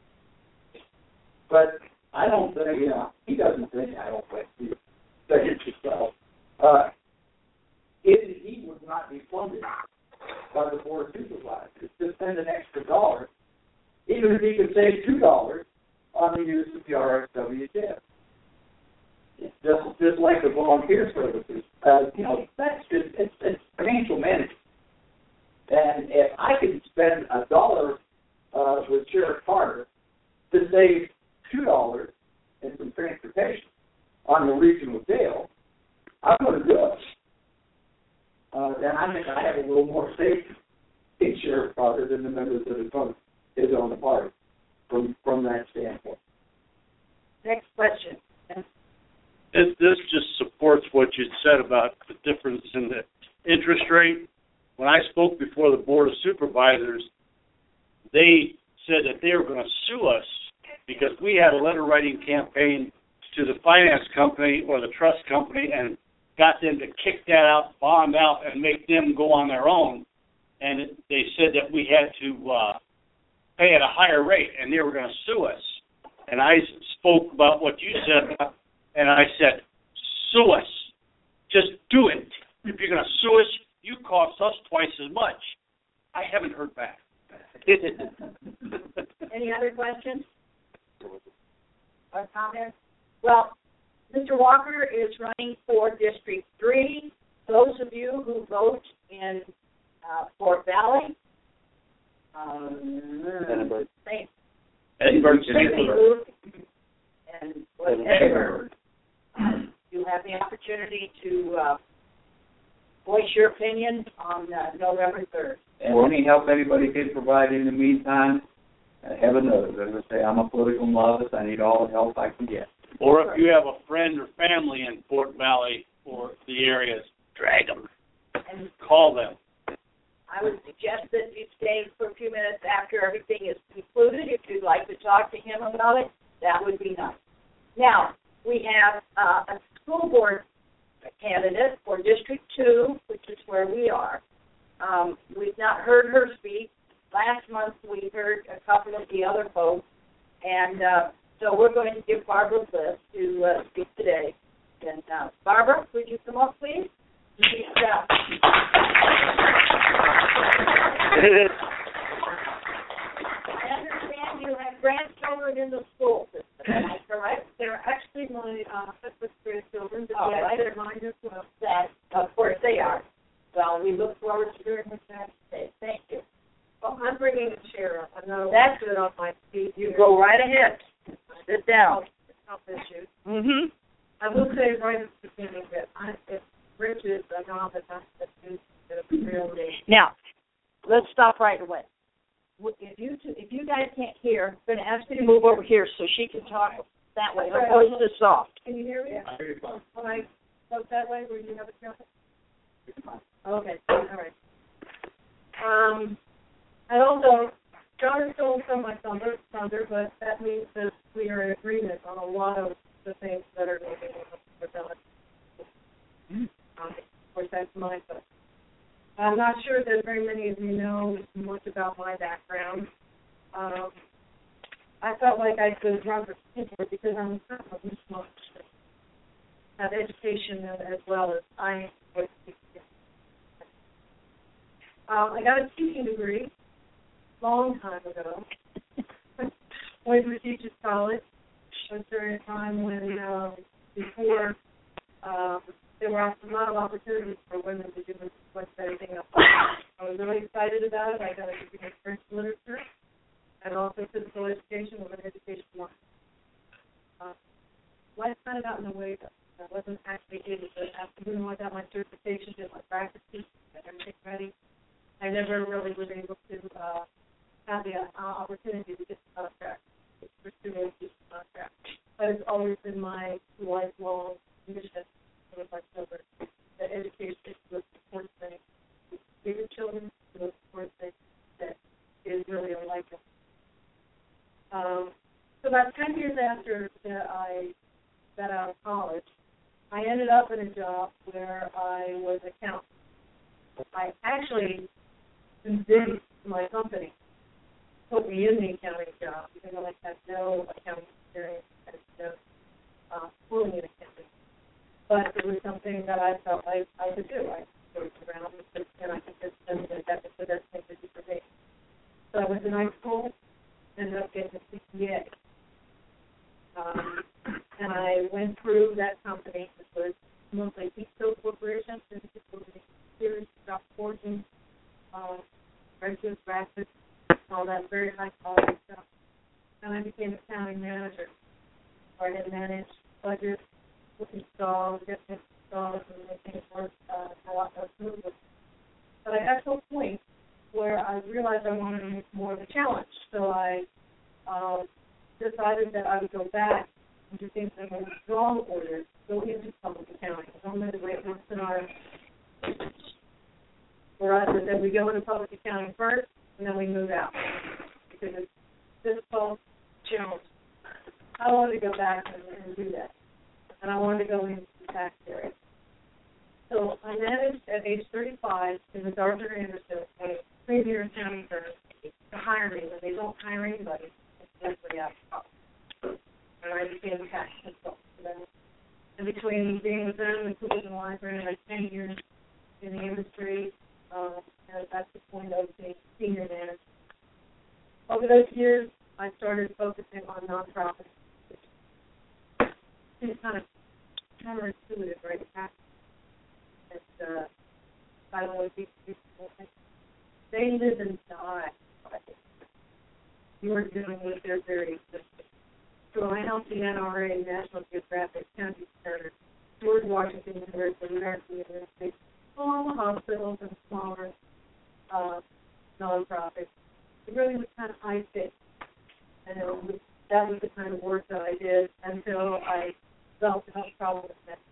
but I don't think, you know, he doesn't think I don't like to say it himself. Uh, if he would not be funded by the Board of Supervisors to spend an extra dollar, even if he could save two dollars on the use of the R S W J. It's just, just like the volunteer services. Uh, you know, that's just, it's, it's financial management. And if I could spend a dollar uh, with Sheriff Carter to save two dollars in some transportation on the regional jail, I'm going to do it. Uh, then I think I have a little more faith in Sheriff Carter than the members of the public is on the party from from that standpoint. Next question. This, this just supports what you said about the difference in the interest rate. When I spoke before the Board of Supervisors, they said that they were going to sue us because we had a letter writing campaign to the finance company or the trust company and got them to kick that out, bond out, and make them go on their own. And it, they said that we had to uh, pay at a higher rate, and they were going to sue us. And I spoke about what you said, and I said, sue us. Just do it. If you're going to sue us, you cost us twice as much. I haven't heard back. Any other questions or comments? Well, Mister Walker is running for District three. Those of you who vote in uh, Fort Valley, um, Edinburgh. Saint Edinburgh. And whatever, you have the opportunity to uh, voice your opinion on uh, November third. And any help anybody can provide in the meantime, uh, heaven knows. As I say, I'm a political novice. I need all the help I can get. Or if you have a friend or family in Fort Valley or the areas, drag them. And call them. I would suggest that you stay for a few minutes after everything is concluded. If you'd like to talk to him about it, that would be nice. Now, we have uh, a school board candidate for District two, which is where we are. Um, we've not heard her speak. Last month we heard a couple of the other folks, and uh, so we're going to give Barbara Bliss to uh, speak today. And uh, Barbara, would you come up, please? Please, uh, I understand you have grandchildren in the school system, am I correct? They're actually my uh, husband's grandchildren, but Oh, yes, right. they're mine as well. That, of course, they are. Well, we look forward to hearing what you have to say. Thank you. Well, I'm bringing a chair up. I know That's good on my feet. You go right ahead. Sit down. Health issues. Mm-hmm. I will say right at the beginning that I, if Rich is a novice, I have to do the real name. Now, let's stop right away. If you two, if you guys can't hear, I'm going to ask you to move over here so she can talk that way. Her voice is soft. Can you hear me? I hear you fine. When I spoke that way, where you have a chair? Okay, all right. Um, and also, John has stolen some of my thunder, thunder, but that means that we are in agreement on a lot of the things that are going to be done. Um, of course, that's my thought. I'm not sure that very many of you know much about my background. Um, I felt like I could run for teacher because I'm kind of a mishmash. I have education as well as I was teaching. Um, I got a teaching degree a long time ago. Went to Teachers College. It was during a time when, uh, before, um, there were a lot of opportunities for women to do much anything else. I was really excited about it. I got a degree in French literature and also physical education with an education line. Uh, life kind of got in the way, but I wasn't actually able to, after you know, I got my certification, did my practices, got everything ready. I never really was able to uh, have the uh, opportunity to get the contract, to pursue a teaching contract. But it's always been my lifelong mission with my children, that education is the important thing. Give your children the important thing that is really a life. Um, so about ten years after that I got out of college, I ended up in a job where I was an accountant. I actually convinced my company to put me in the accounting job because I had no accounting experience and no uh, schooling in accounting. But it was something that I felt I, I could do. I could go around and I could just send it that was the best thing to do for me. So I went to night school, ended up getting a C P A. Um, and I went through that company, which was mostly Eastfield Corporation, series, stock forging, uh, branches, brackets, all that very high quality stuff. And I became accounting manager, where I had managed budgets, install, get things installed, and make things work uh, a lot more smoothly. But I got to a point where I realized I wanted more of a challenge, so I uh, decided that I would go back and do things in a strong order, go into public accounting. Normally the way it works in our for us is that we go into public accounting first, and then we move out, because it's difficult, challenge. I wanted to go back and, and do that. And I wanted to go into the tax area. So I managed at age thirty-five in the Gardner Anderson, a premier accounting firm, to hire me. When they don't hire anybody, it's definitely out of college. And I became a tax consultant for them. And between being with them and Cooper's and Library, I had ten years in the industry, uh, and that's the point of being senior manager. Over those years, I started focusing on nonprofits. It's kind of counterintuitive, right? It's uh, I don't know if people they live and die. You are dealing with their very existence. So I helped the N R A, National Geographic, County Center, George Washington University, American University, all the hospitals and smaller uh, nonprofits. It really was kind of high fit, and it was, that was the kind of work that I did until I felt health problems.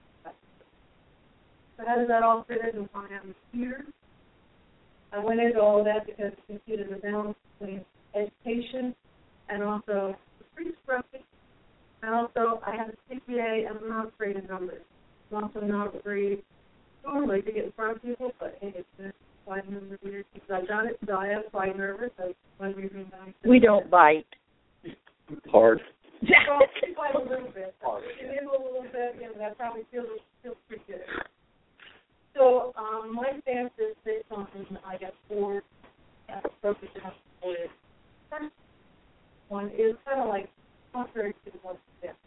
So how does that all fit into why I'm here? I went into all of that because I considered the balance between education and also the free scrubbing. And also I have a C P A and I'm not afraid of numbers. also not very normally to get in front of people, but hey, it's been quite a number of years since I've done it, so I am quite nervous. That's one reason I We don't bite. Hard. Well, quite a little bit. It is a little bit, and that probably feels feels pretty good. So um, my stance is based on, I guess, four uh, focuses on it. First one is kind of like contrary to what you said.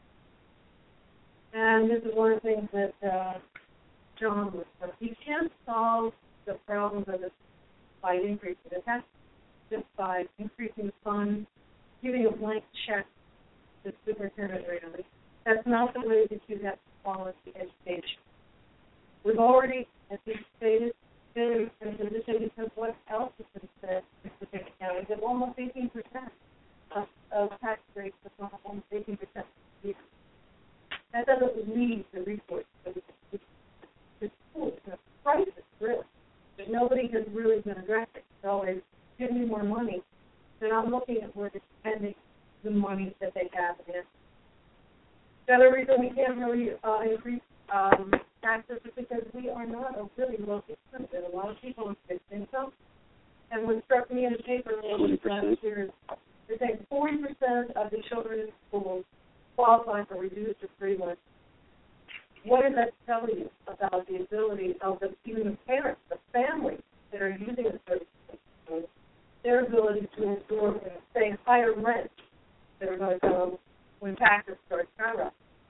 And this is one of the things that uh, John was saying. You can't solve the problems of it by increasing it. That's just by increasing the funds, giving a blank check to Superintendent Raley. That's not the way that you have quality education. We've already, as he stated, been in a position because what else has been said in Pacific County that almost eighteen percent of, of tax rates have gone up almost eighteen percent a year. That doesn't leave the resources for the, the, the schools. It's a crisis, really. But nobody has really been addressing. It's always, give me more money. They're not looking at where they're spending the money that they have in. The other reason we can't really uh, increase um, taxes is because we are not a really low income. There are a lot of people on fixed income. And what struck me in the paper last year is they're saying forty percent of the children in schools qualify for reduced or free lunch. What does that tell you about the ability of the, even the parents, the families that are using the services, their ability to absorb and pay higher rent that are going to come when taxes start skyrocketing?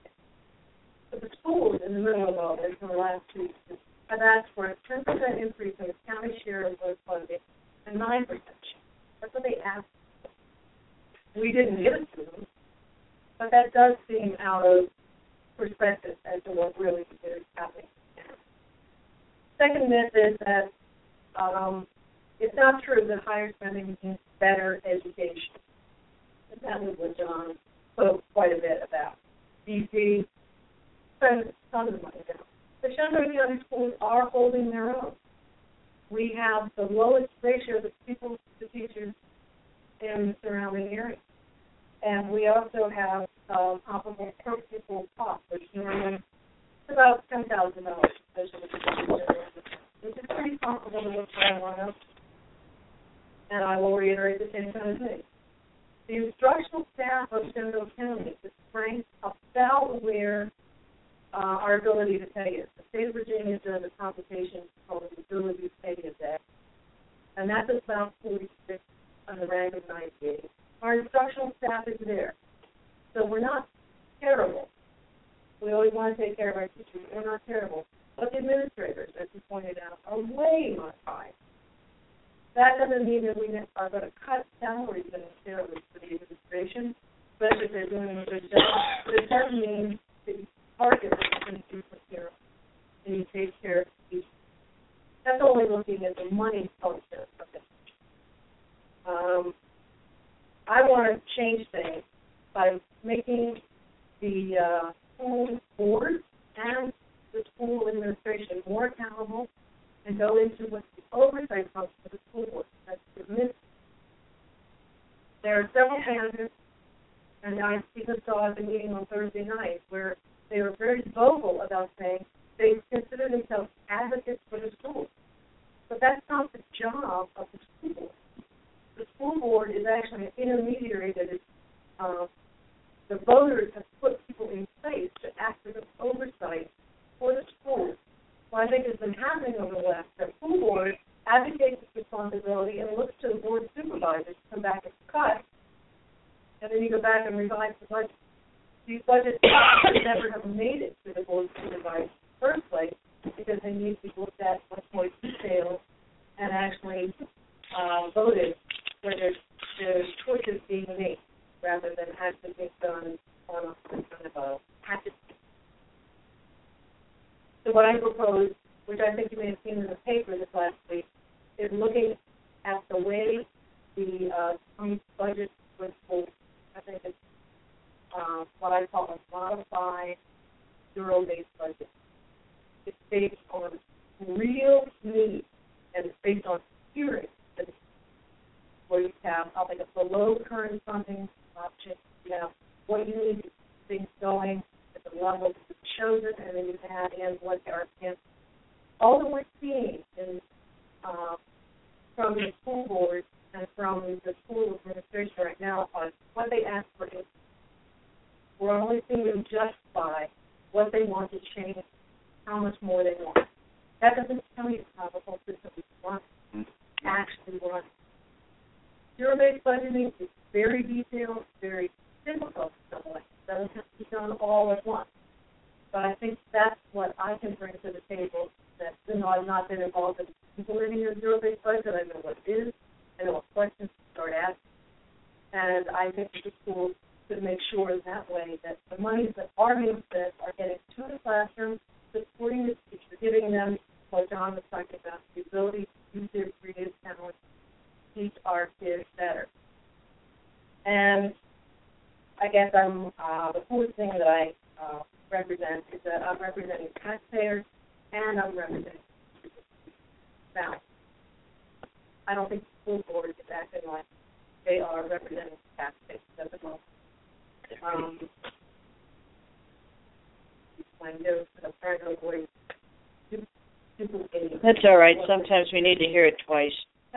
But the schools in the middle of all this in the last two years have asked for a ten percent increase in the county share of those funding and nine percent share. That's what they asked for. We didn't give it to them, but that does seem out of perspective as to what really is happening. Second myth is that um, it's not true that higher spending means better education. And that was what John spoke quite a bit about. D C spends tons of money now. The Shenandoah County schools are holding their own. We have the lowest ratio of people to teachers in the surrounding area. And we also have um, comparable per pupil cost, which normally is about ten thousand dollars, which is pretty comparable to what's going on. And I will reiterate the same kind of thing. The instructional staff of Shenandoah County is ranked about where uh, our ability to pay is. The state of Virginia does a computation called the Ability to Pay Index, and that's about forty-six on the rank of ninety-eight. Our instructional staff is there. So we're not terrible. We always want to take care of our teachers. We're not terrible. But the administrators, as you pointed out, are way much higher. That doesn't mean that we are going to cut salaries necessarily for the administration, especially if they're doing a good job. But it does mean that you target what you do for care and you take care of the teachers. That's only looking at the money function of it. Um, I want to change things by making the uh, school board and the school administration more accountable and go into what the oversight function of the school board. That's the missing. There are several candidates, and I even saw at the meeting on Thursday night where they were very vocal about saying they consider themselves advocates for the schools. But that's not the job of the school board. The school board is actually an intermediary that is, uh, the voters have put people in place to act as an oversight for the schools. What I think has been happening over the last, the school board advocates its responsibility and looks to the board of supervisors to come back and cut, and then you go back and revise the budget. These budgets never have made it to the board of supervisors in the first place because they need to be looked at much more detailed and actually uh, voted where there's, there's choices being made rather than actually being done on a kind of a package. So what I propose, which I think you may have seen in the paper this last week, is looking at the way the uh, budget was pulled. I think it's uh, what I call a modified zero-based budget. It's based on real needs and it's based on experience. Where you have, I think, a below current funding option. You have what you need to get things going at the levels chosen, and then you add in what they are in. All that we're seeing in, uh, from the school board and from the school administration right now on what they ask for is we're only seeing them justify what they want to change, how much more they want. That doesn't tell you how the whole system is run, actually run. Zero-based budgeting is very detailed, very difficult in some way. It doesn't have to be done all at once. But I think that's what I can bring to the table, that even though I've not been involved in implementing a zero-based budget, I know what it is, I know what questions to start asking. And I think the schools should make sure in that way that the monies that are being spent are getting to the classroom, supporting the teacher, giving them what John was talking about, the ability to use their creative talent, teach our kids better. And I guess I'm uh, the fourth thing that I uh, represent is that I'm representing taxpayers and I'm representing balance. I don't think the school board is acting like they are representing taxpayers at the moment. Um, my notes, I'm trying to avoid duplicating. That's all right. Sometimes we need to hear it twice.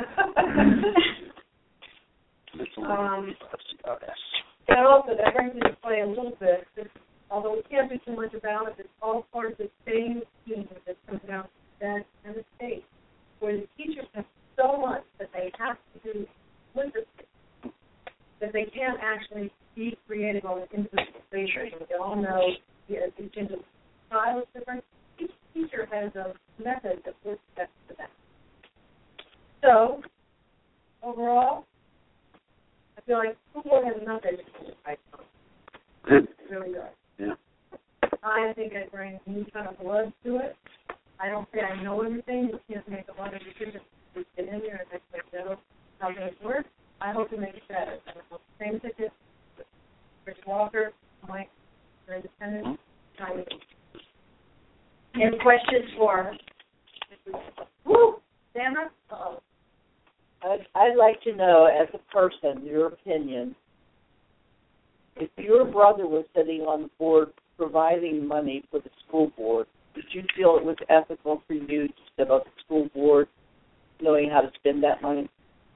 um, and also, that brings into play a little bit, that although we can't do too much about it, it's all part of the same scheme that comes down to that and the state, where the teachers have so much that they have to do with the state, that they can't actually be creative on an individual basis. We all know the teaching style is different. Each teacher has a method that works best for them. So, overall, I feel like school board has enough education right now. It really does. Yeah. I think I bring a new kind of blood to it. I don't say I know everything. You can't make a lot of decisions to get in there and actually know how things work. I hope to make it better. I hope the same ticket, Rich Walker, Mike, are independent. Time. Any questions for Woo! Sandra? Uh-oh. I'd, I'd like to know, as a person, your opinion. If your brother was sitting on the board providing money for the school board, did you feel it was ethical for you to sit on the school board knowing how to spend that money?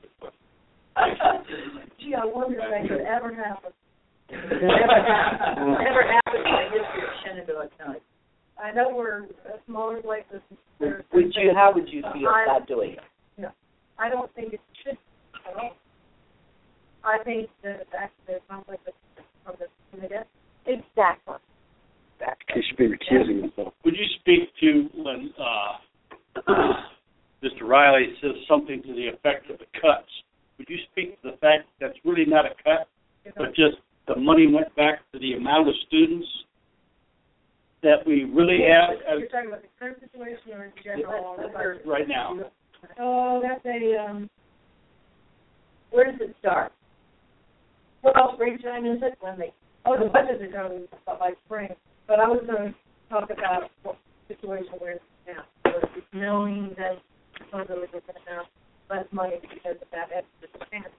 Gee, I wonder if that could ever happen. Never happened. Never happened in the history of Shenandoah County. I know we're a smaller place. Would you? How would you feel I, about doing it? No, I don't think it should at all. I think that that's the conflict from the committee. Exactly. He should be recusing himself. Would you speak to when uh, Mister Riley says something to the effect of the cuts? Would you speak to the fact that that's really not a cut, but just the money went back to the amount of students that we really have? You're talking about the current situation or in general? Right now. Oh, that's a, um, where does it start? Well, springtime is it when they, oh, the budgets are going by spring. But I was going to talk about what situation we're in now. So it's knowing that supposedly we're going to have less money because of that extra spend.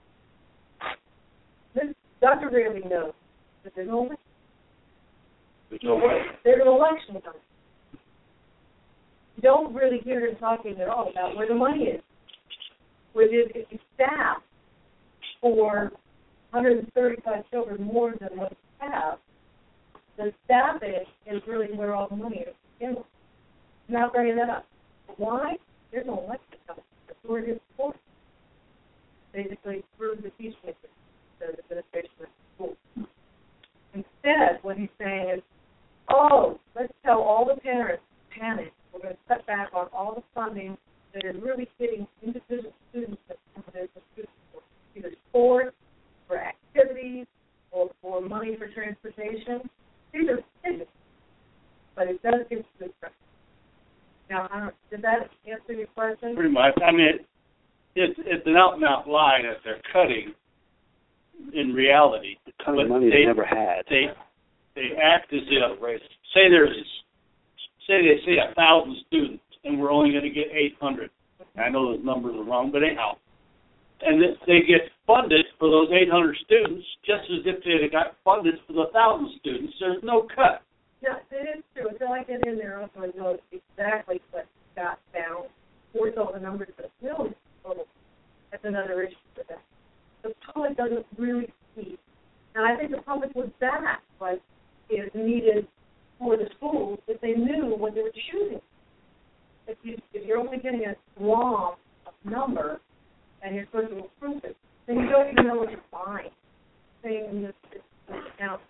This Doctor really knows that there's no election. There's no way. There's an election coming. You don't really hear him talking at all about where the money is. Where if you staff for one hundred thirty-five children more than what you have, the staffing is really where all the money is. You know, not bringing that up. Why? There's no election coming. That's where it is for. Basically, through the teaching the administration of the school. Instead, what he's saying is, oh, let's tell all the parents, panic. We're going to cut back on all the funding that is really hitting individual students that come to students for either sports, for activities, or for money for transportation. These are decisions, but it does give good pressure. Now, I don't, did that answer your question? Pretty much. I mean, it, it's it's an out and out lie that they're cutting. In reality, the kind of money they never had. They they act as if say there's say they say a thousand students and we're only going to get eight hundred. I know those numbers are wrong, but anyhow, and they get funded for those eight hundred students just as if they got funded for the thousand students. There's no cut. Yeah, it is true. Until I get in there, also I know exactly what got found. Or all the numbers that millions total. That's another issue for them. The public doesn't really see. And I think the public would back what is needed for the schools if they knew what they were choosing. If, you, if you're only getting a swamp of number and you're supposed to approve it, then you don't even know what you're buying. Saying in this, this, this account.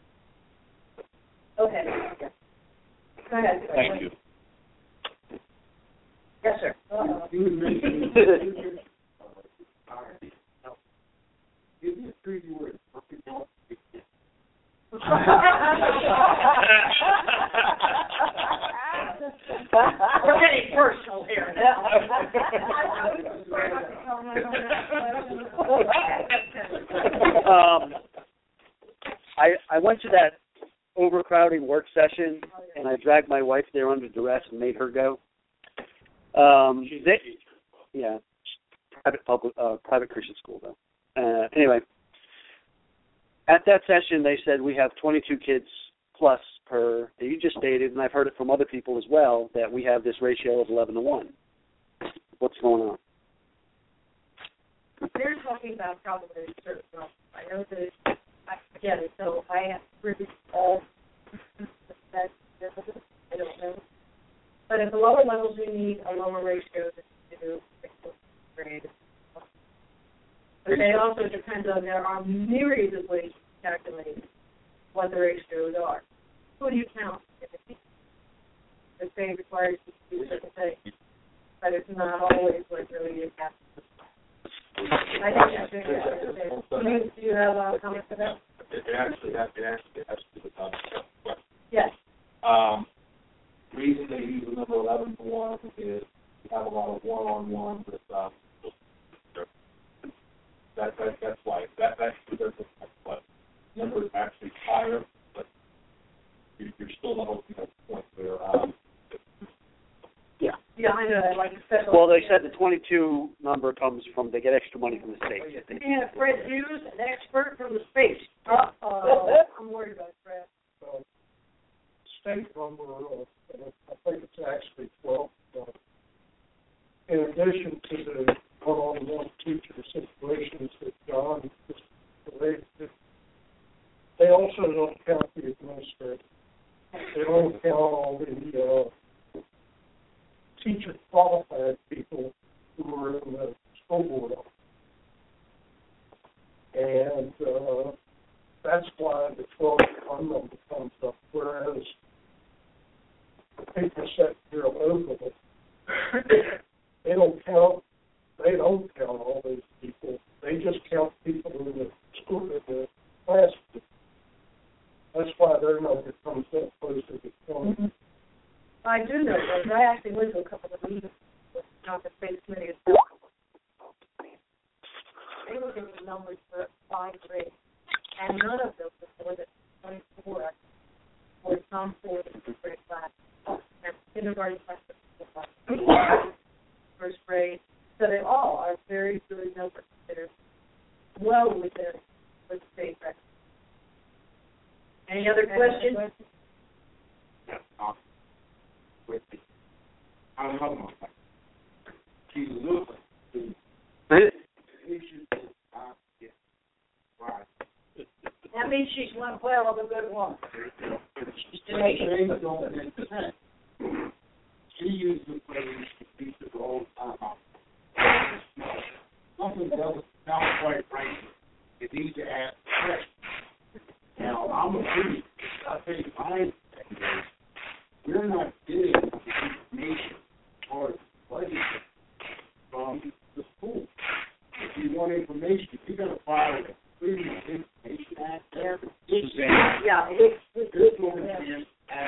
Okay. Go ahead. Thank you. Yes, sir. Uh-oh. Give me a three word. We're getting personal here now. um, I I went to that overcrowding work session, and I dragged my wife there under duress and made her go. Um, they, yeah, private public, uh, private Christian school though. Uh, anyway, at that session they said we have twenty-two kids plus per. You just stated, and I've heard it from other people as well, that we have this ratio of eleven to one. What's going on? They're talking about probably certain levels. I know that I get it, so I have really all that I don't know. But at the lower levels, we need a lower ratio to do grade. But it also depends on, there are myriad of ways to calculate what the ratios are. Who do you count? The state requires you to do certain things, but it's not always what really is happening. I think that's very interesting. Do you, do you have a comment for that? It actually has, it actually has to do with that question. Yes. Um, the reason they use the number eleven to one is we have a lot of one-on-one with um, that, that that's why that that's that's what number is actually higher, but you, you're still not opening up the point where um. Yeah. Yeah, I know. I like the special. Well, they said the twenty-two number comes from, they get extra money from the state. And Fred Hughes, an expert from the space. Uh-oh. I'm worried about Fred. Uh, state number, uh, I think it's actually twelve. Uh, in addition to the one-on-one teacher situations that John just related to, they also don't count the administrator. They don't count all the uh, teacher qualified people who are in the school board office. And uh, that's why the twelve one number comes up, whereas people set here locally, they don't count, they don't count all those people. They just count people in the school, in the class. That's why their number comes up closer to twenty. Mm-hmm. I do know that. I actually went to a couple of meetings with John the Space Committee. They were giving numbers for five grades, and none of them were more than twenty-four or some for the grade class. And kindergarten class, first grade. So they all are very good numbers. They're well within the state record. Any other questions? With the, I don't know, she's a little bit. That means she's one well of a good one. She's tenacious. She used the phrase to beat the old time out. Something doesn't sound quite right. It needs to add pressure. Now, I'm a priest. I think my we're not getting information or budget from the school. If you want information, you're going to file a Freedom of Information Act there. Yeah, it's This woman is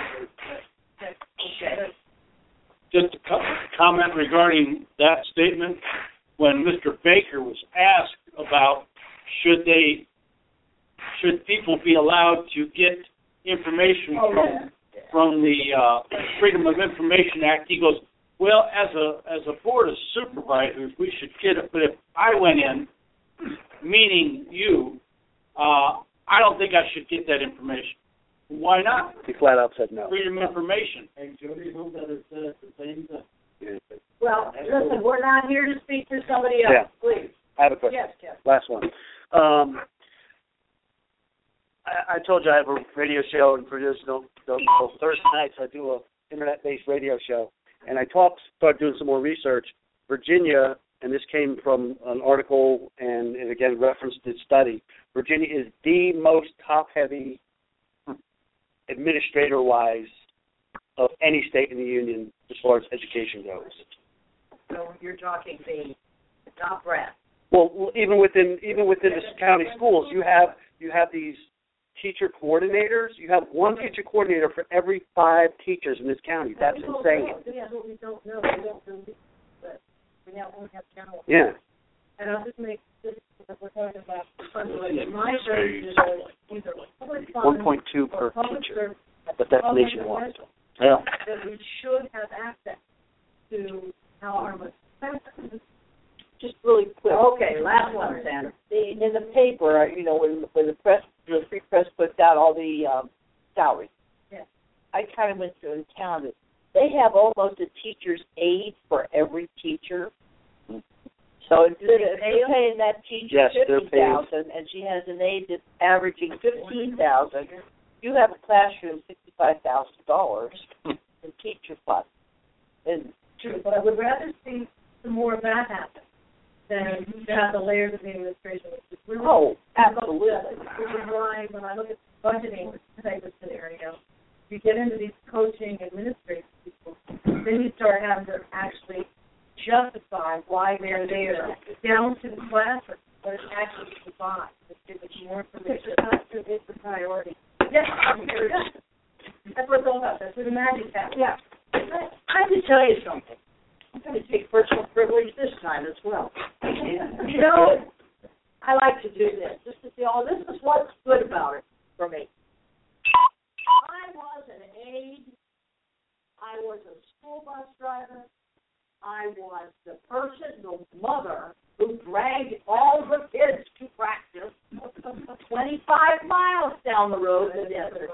Just a co- comment regarding that statement. When Mister Baker was asked about should they, should people be allowed to get information oh, from yeah. from the uh, Freedom of Information Act, he goes, well, as a as a board of supervisors, we should get it. But if I went in, meaning you, uh, I don't think I should get that information. Why not? He flat out said no. Freedom of information. And Jody Hillbetter said the same thing. Yeah. Well, listen, we're not here to speak for somebody else, Yeah. please. I have a question. Yes, Jeff. Last one. Um, I, I told you I have a radio show, and for those who don't, don't know, Thursday nights I do a internet-based radio show, and I talked, started doing some more research. Virginia, and this came from an article and, and again referenced its study, Virginia is the most top-heavy administrator-wise of any state in the union as far as education goes. So you're talking the top brass. Well, even within even within the county schools, you have you have these teacher coordinators. You have one teacher coordinator for every five teachers in this county. That's insane. Yeah, what we don't know. We don't believe that we now only have general. Yeah. And I'll just make this, we're talking about fundraising. My version is either public funds One point two or per public teacher, service, but that's public nationwide. residential, Yeah. that we should have access to how our money is spent. Just really quick. Okay, last one, Sandra. The, in the paper, you know, when when the press, the free press puts out all the um, salaries, Yeah. I kind of went through and counted. They have almost a teacher's aide for every teacher. So instead of paying that teacher Yes, they're fifty thousand, and she has an aide that's averaging fifteen thousand, you have a classroom sixty-five thousand dollars in teacher funds. And True, but I would rather see some more of that happen than to have the layers of the administration. Which is really oh, absolutely. Which is why when I look at budgeting type of scenario, you get into these coaching administrative people, then you start having to actually justify why they're there down to the classroom, but it's actually provide. It's give us more information. It's the priority. Yes, that's what it's all about. That's where the magic happens. Yeah. I have to tell you something. I'm going to take personal privilege this time as well. You know, I like to do this, just to say, oh, this is what's good about it for me. I was an aide. I was a school bus driver. I was the person, the mother, who dragged all the kids to practice twenty-five miles down the road to the desert.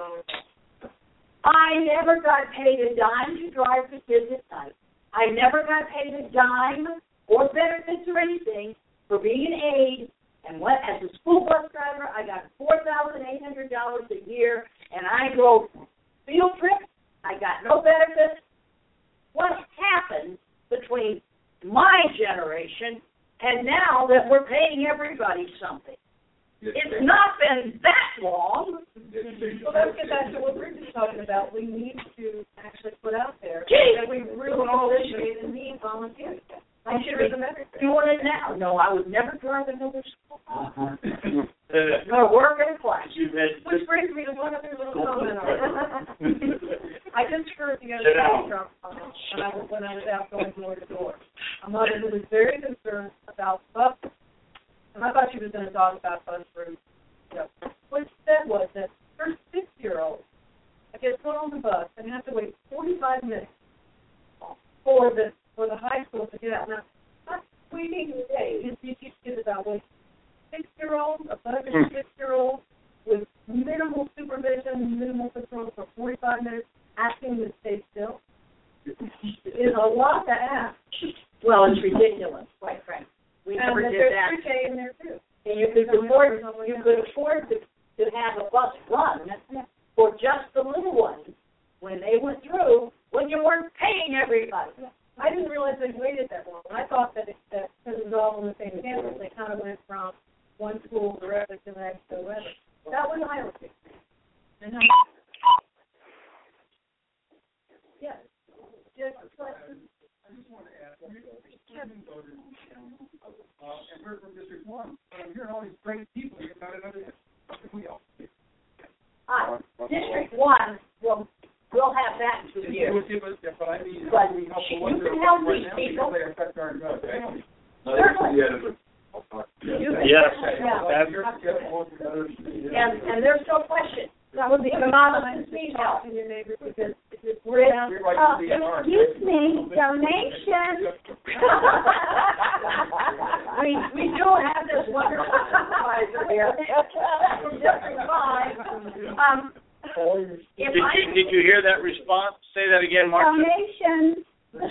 I never got paid a dime to drive the kids at night. I never got paid a dime or benefits or anything for being an aide. And what, as a school bus driver, I got four thousand eight hundred dollars a year, and I drove field trips. I got no benefits. What happened between my generation and now that we're paying everybody something? It's not been that long. Well, let's get back to what Rick is talking about. We need to actually put out there Gee, that we really appreciate and need volunteers. I should be doing it now. No, I would never drive another school. Uh, No work in class. you had, Which brings me to one other little comment on it. I just heard the other Sit day down. from um, when I was when I was out going door to door, a mother who was very concerned about buses, and I thought she was going to talk about bus routes. You know, what she said was that her six-year-old gets put on the bus and have to wait forty-five minutes for the for the high school to get out. Now, that's waiting today. You you teach kids about waiting. Six-year-old, a buzzing six-year-old with minimal supervision, minimal control for forty-five minutes, asking them to stay still is a lot to ask. Well, it's ridiculous, quite frankly. We And never that did there's that. pre-K in there too. And you could afford, you could afford to, to have a bus run for just the little ones when they went through, when you weren't paying everybody. I didn't realize they waited that long. I thought that it, that because it was all on the same campus, they kind of went from one school directly to the next or whatever. That was Iowa State. And I, yes. Yes. I just want to ask, Kevin voted, uh, and heard from District One, but I'm hearing all these great people here about another district. We all. Uh, District One will we'll have that in two years. But I mean, But we help you what they're can help right these now, people. because they affect our uh, families. Certainly. Yes. Yeah. And, and there's no question. That would be anonymous email. In your neighbor because if it's We're in, down, uh, excuse me, donation. we we do have this wonderful supervisor here from District Five. Um, Did you, did you hear that response? Say that again, Marcia. Donations.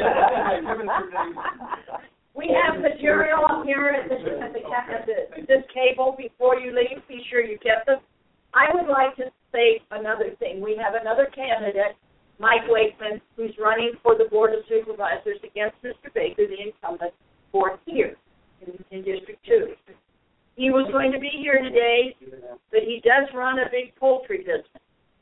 We have material up here at, the, at, the, at the, this table before you leave. Be sure you get them. I would like to say another thing. We have another candidate, Mike Wakeman, who's running for the Board of Supervisors against Mister Baker, the incumbent, fourth year in, in District two. He was going to be here today, but he does run a big poultry business.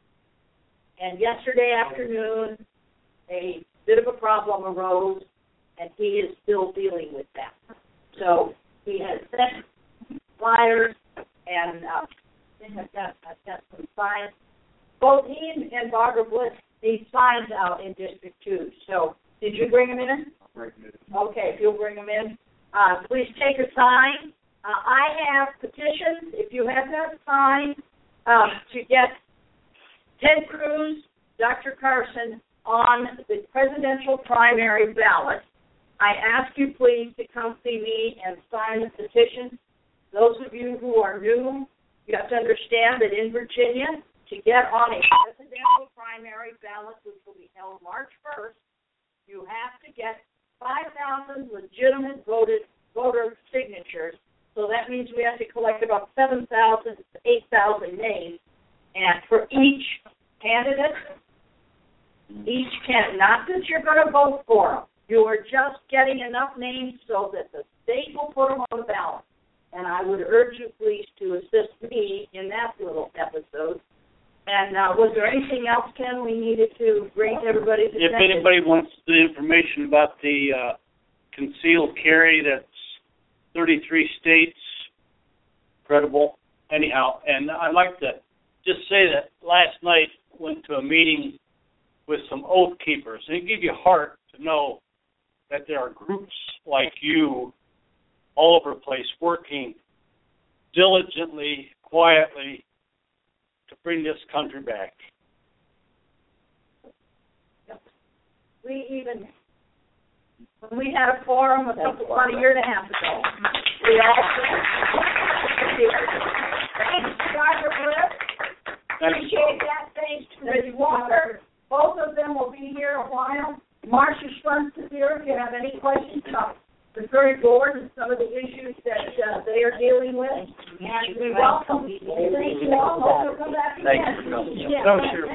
And yesterday afternoon, a bit of a problem arose, and he is still dealing with that. So he has sent flyers, and uh, I've got, I've got some signs. Both he and, and Barbara Bliss need signs out in District two. So did you bring them in? Okay, if you'll bring them in. Uh, please take a sign. Uh, I have petitions, if you have that sign, uh, to get Ted Cruz, Doctor Carson, on the presidential primary ballot. I ask you please to come see me and sign the petition. Those of you who are new, you have to understand that in Virginia, to get on a presidential primary ballot, which will be held March first, you have to get five thousand legitimate voted voter signatures. So that means we have to collect about seven thousand to eight thousand names. And for each candidate, each candidate, not that you're going to vote for them, you are just getting enough names so that the state will put them on the ballot. And I would urge you please to assist me in that little episode. And uh, was there anything else, Ken, we needed to bring to everybody's attention? If anybody wants the information about the uh, concealed carry, that's thirty-three states, credible, anyhow. And I'd like to just say that last night went to a meeting with some oath keepers. And it gives you heart to know that there are groups like you all over the place working diligently, quietly, to bring this country back. We even... We had a forum a couple, about a year and a half ago. We all thanks to Doctor Bliss. Appreciate that. Thanks to Miz Walker. Both of them will be here a while. Marcia Schruntz is here if you have any questions about the very board and some of the issues that uh, they are dealing with. And we welcome you. Thank you all. Hope you'll come back again. Thank you. Yeah. No, sure.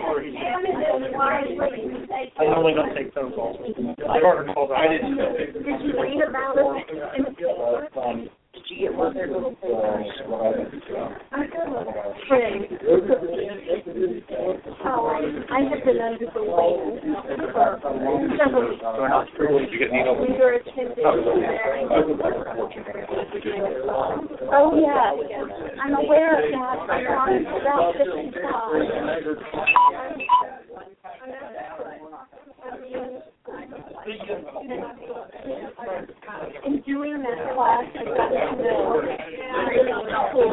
I normally don't take phone calls. I didn't know. Did you read about it in the paper? Did you get one of their little papers? I got a friend. Oh, I have been under the weather for several weeks. We were attending. Oh, yeah. I'm aware of that. I'm on about fifty-five. In doing that class, I got to know really cool.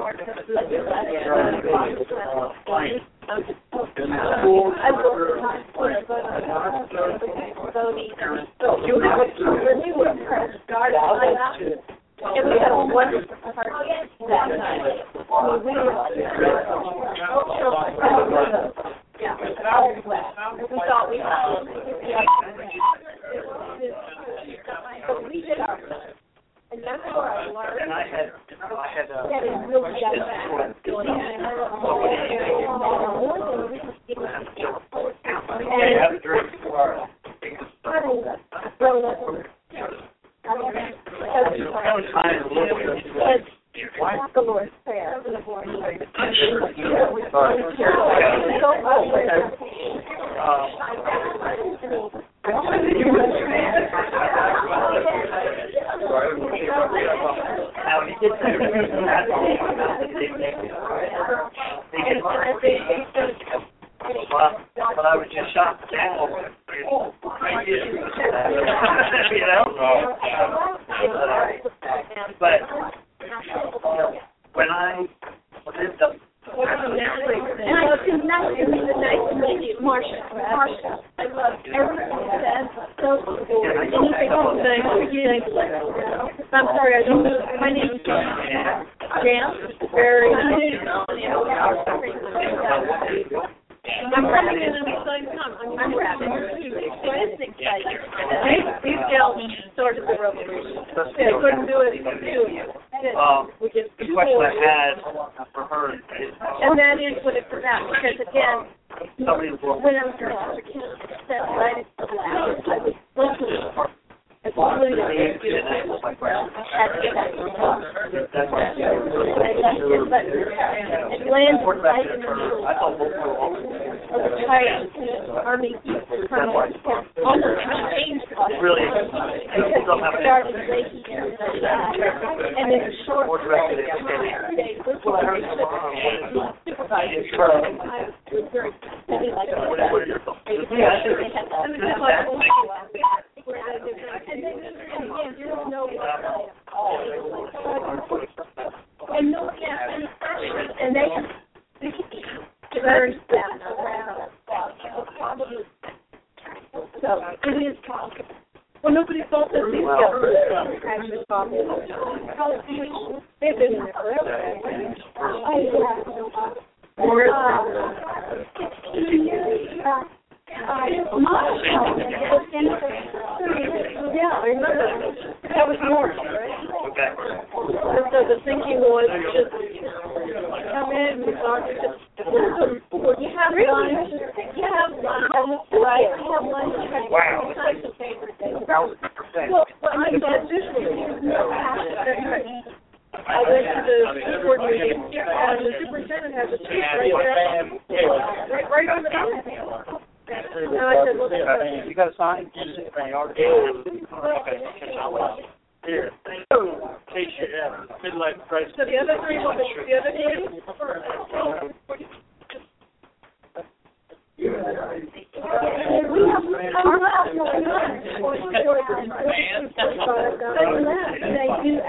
Right. You have it really would press start out. And we had a wonderful party that night. I mean, we were yeah. We thought we had but we did our best. And that's where I learned. And I had, I had, uh, that is really got Walk the Lord's Prayer. But I was just shocked. You know? But when I lived up And I was nice to meet the nice to meet you, Marsha. Marsha. I love everything you said. So anything else that you think? I'm sorry, I don't know. My name is Jan. Jan. Very nice. I'm rapping at the same time. I'm rapping too. So it's exciting. These gals started the revolution. They couldn't do it. Two. Um, the question I had for her is, and that is what it's about, because again, somebody when I was a kid, that right is the loud. I was listening. As long as I but it lands right in the middle of the Chinese army almost changed us. Really, because it started breaking and then a short and then, again, there's no and no gas and they they very fast around. So it is possible. Well, nobody thought that these guys actually possible. They've been there forever. Uh, Uh, yeah, I remember. That was North, right? Okay. And so the thinking was just come in, we talk, just you have lunch, you have lunch, right? You have lunch. Wow. Well, I thought this was I went to the school board meeting, and the superintendent has a seat right there, right, right on the top. And I said, well, you got a sign? Here. In case you have midlife crisis. So the other three, will be- the other three? We have our last one. They do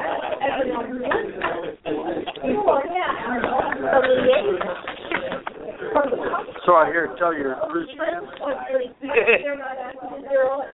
So I hear tell your Bruce fans. They're not asking, they're all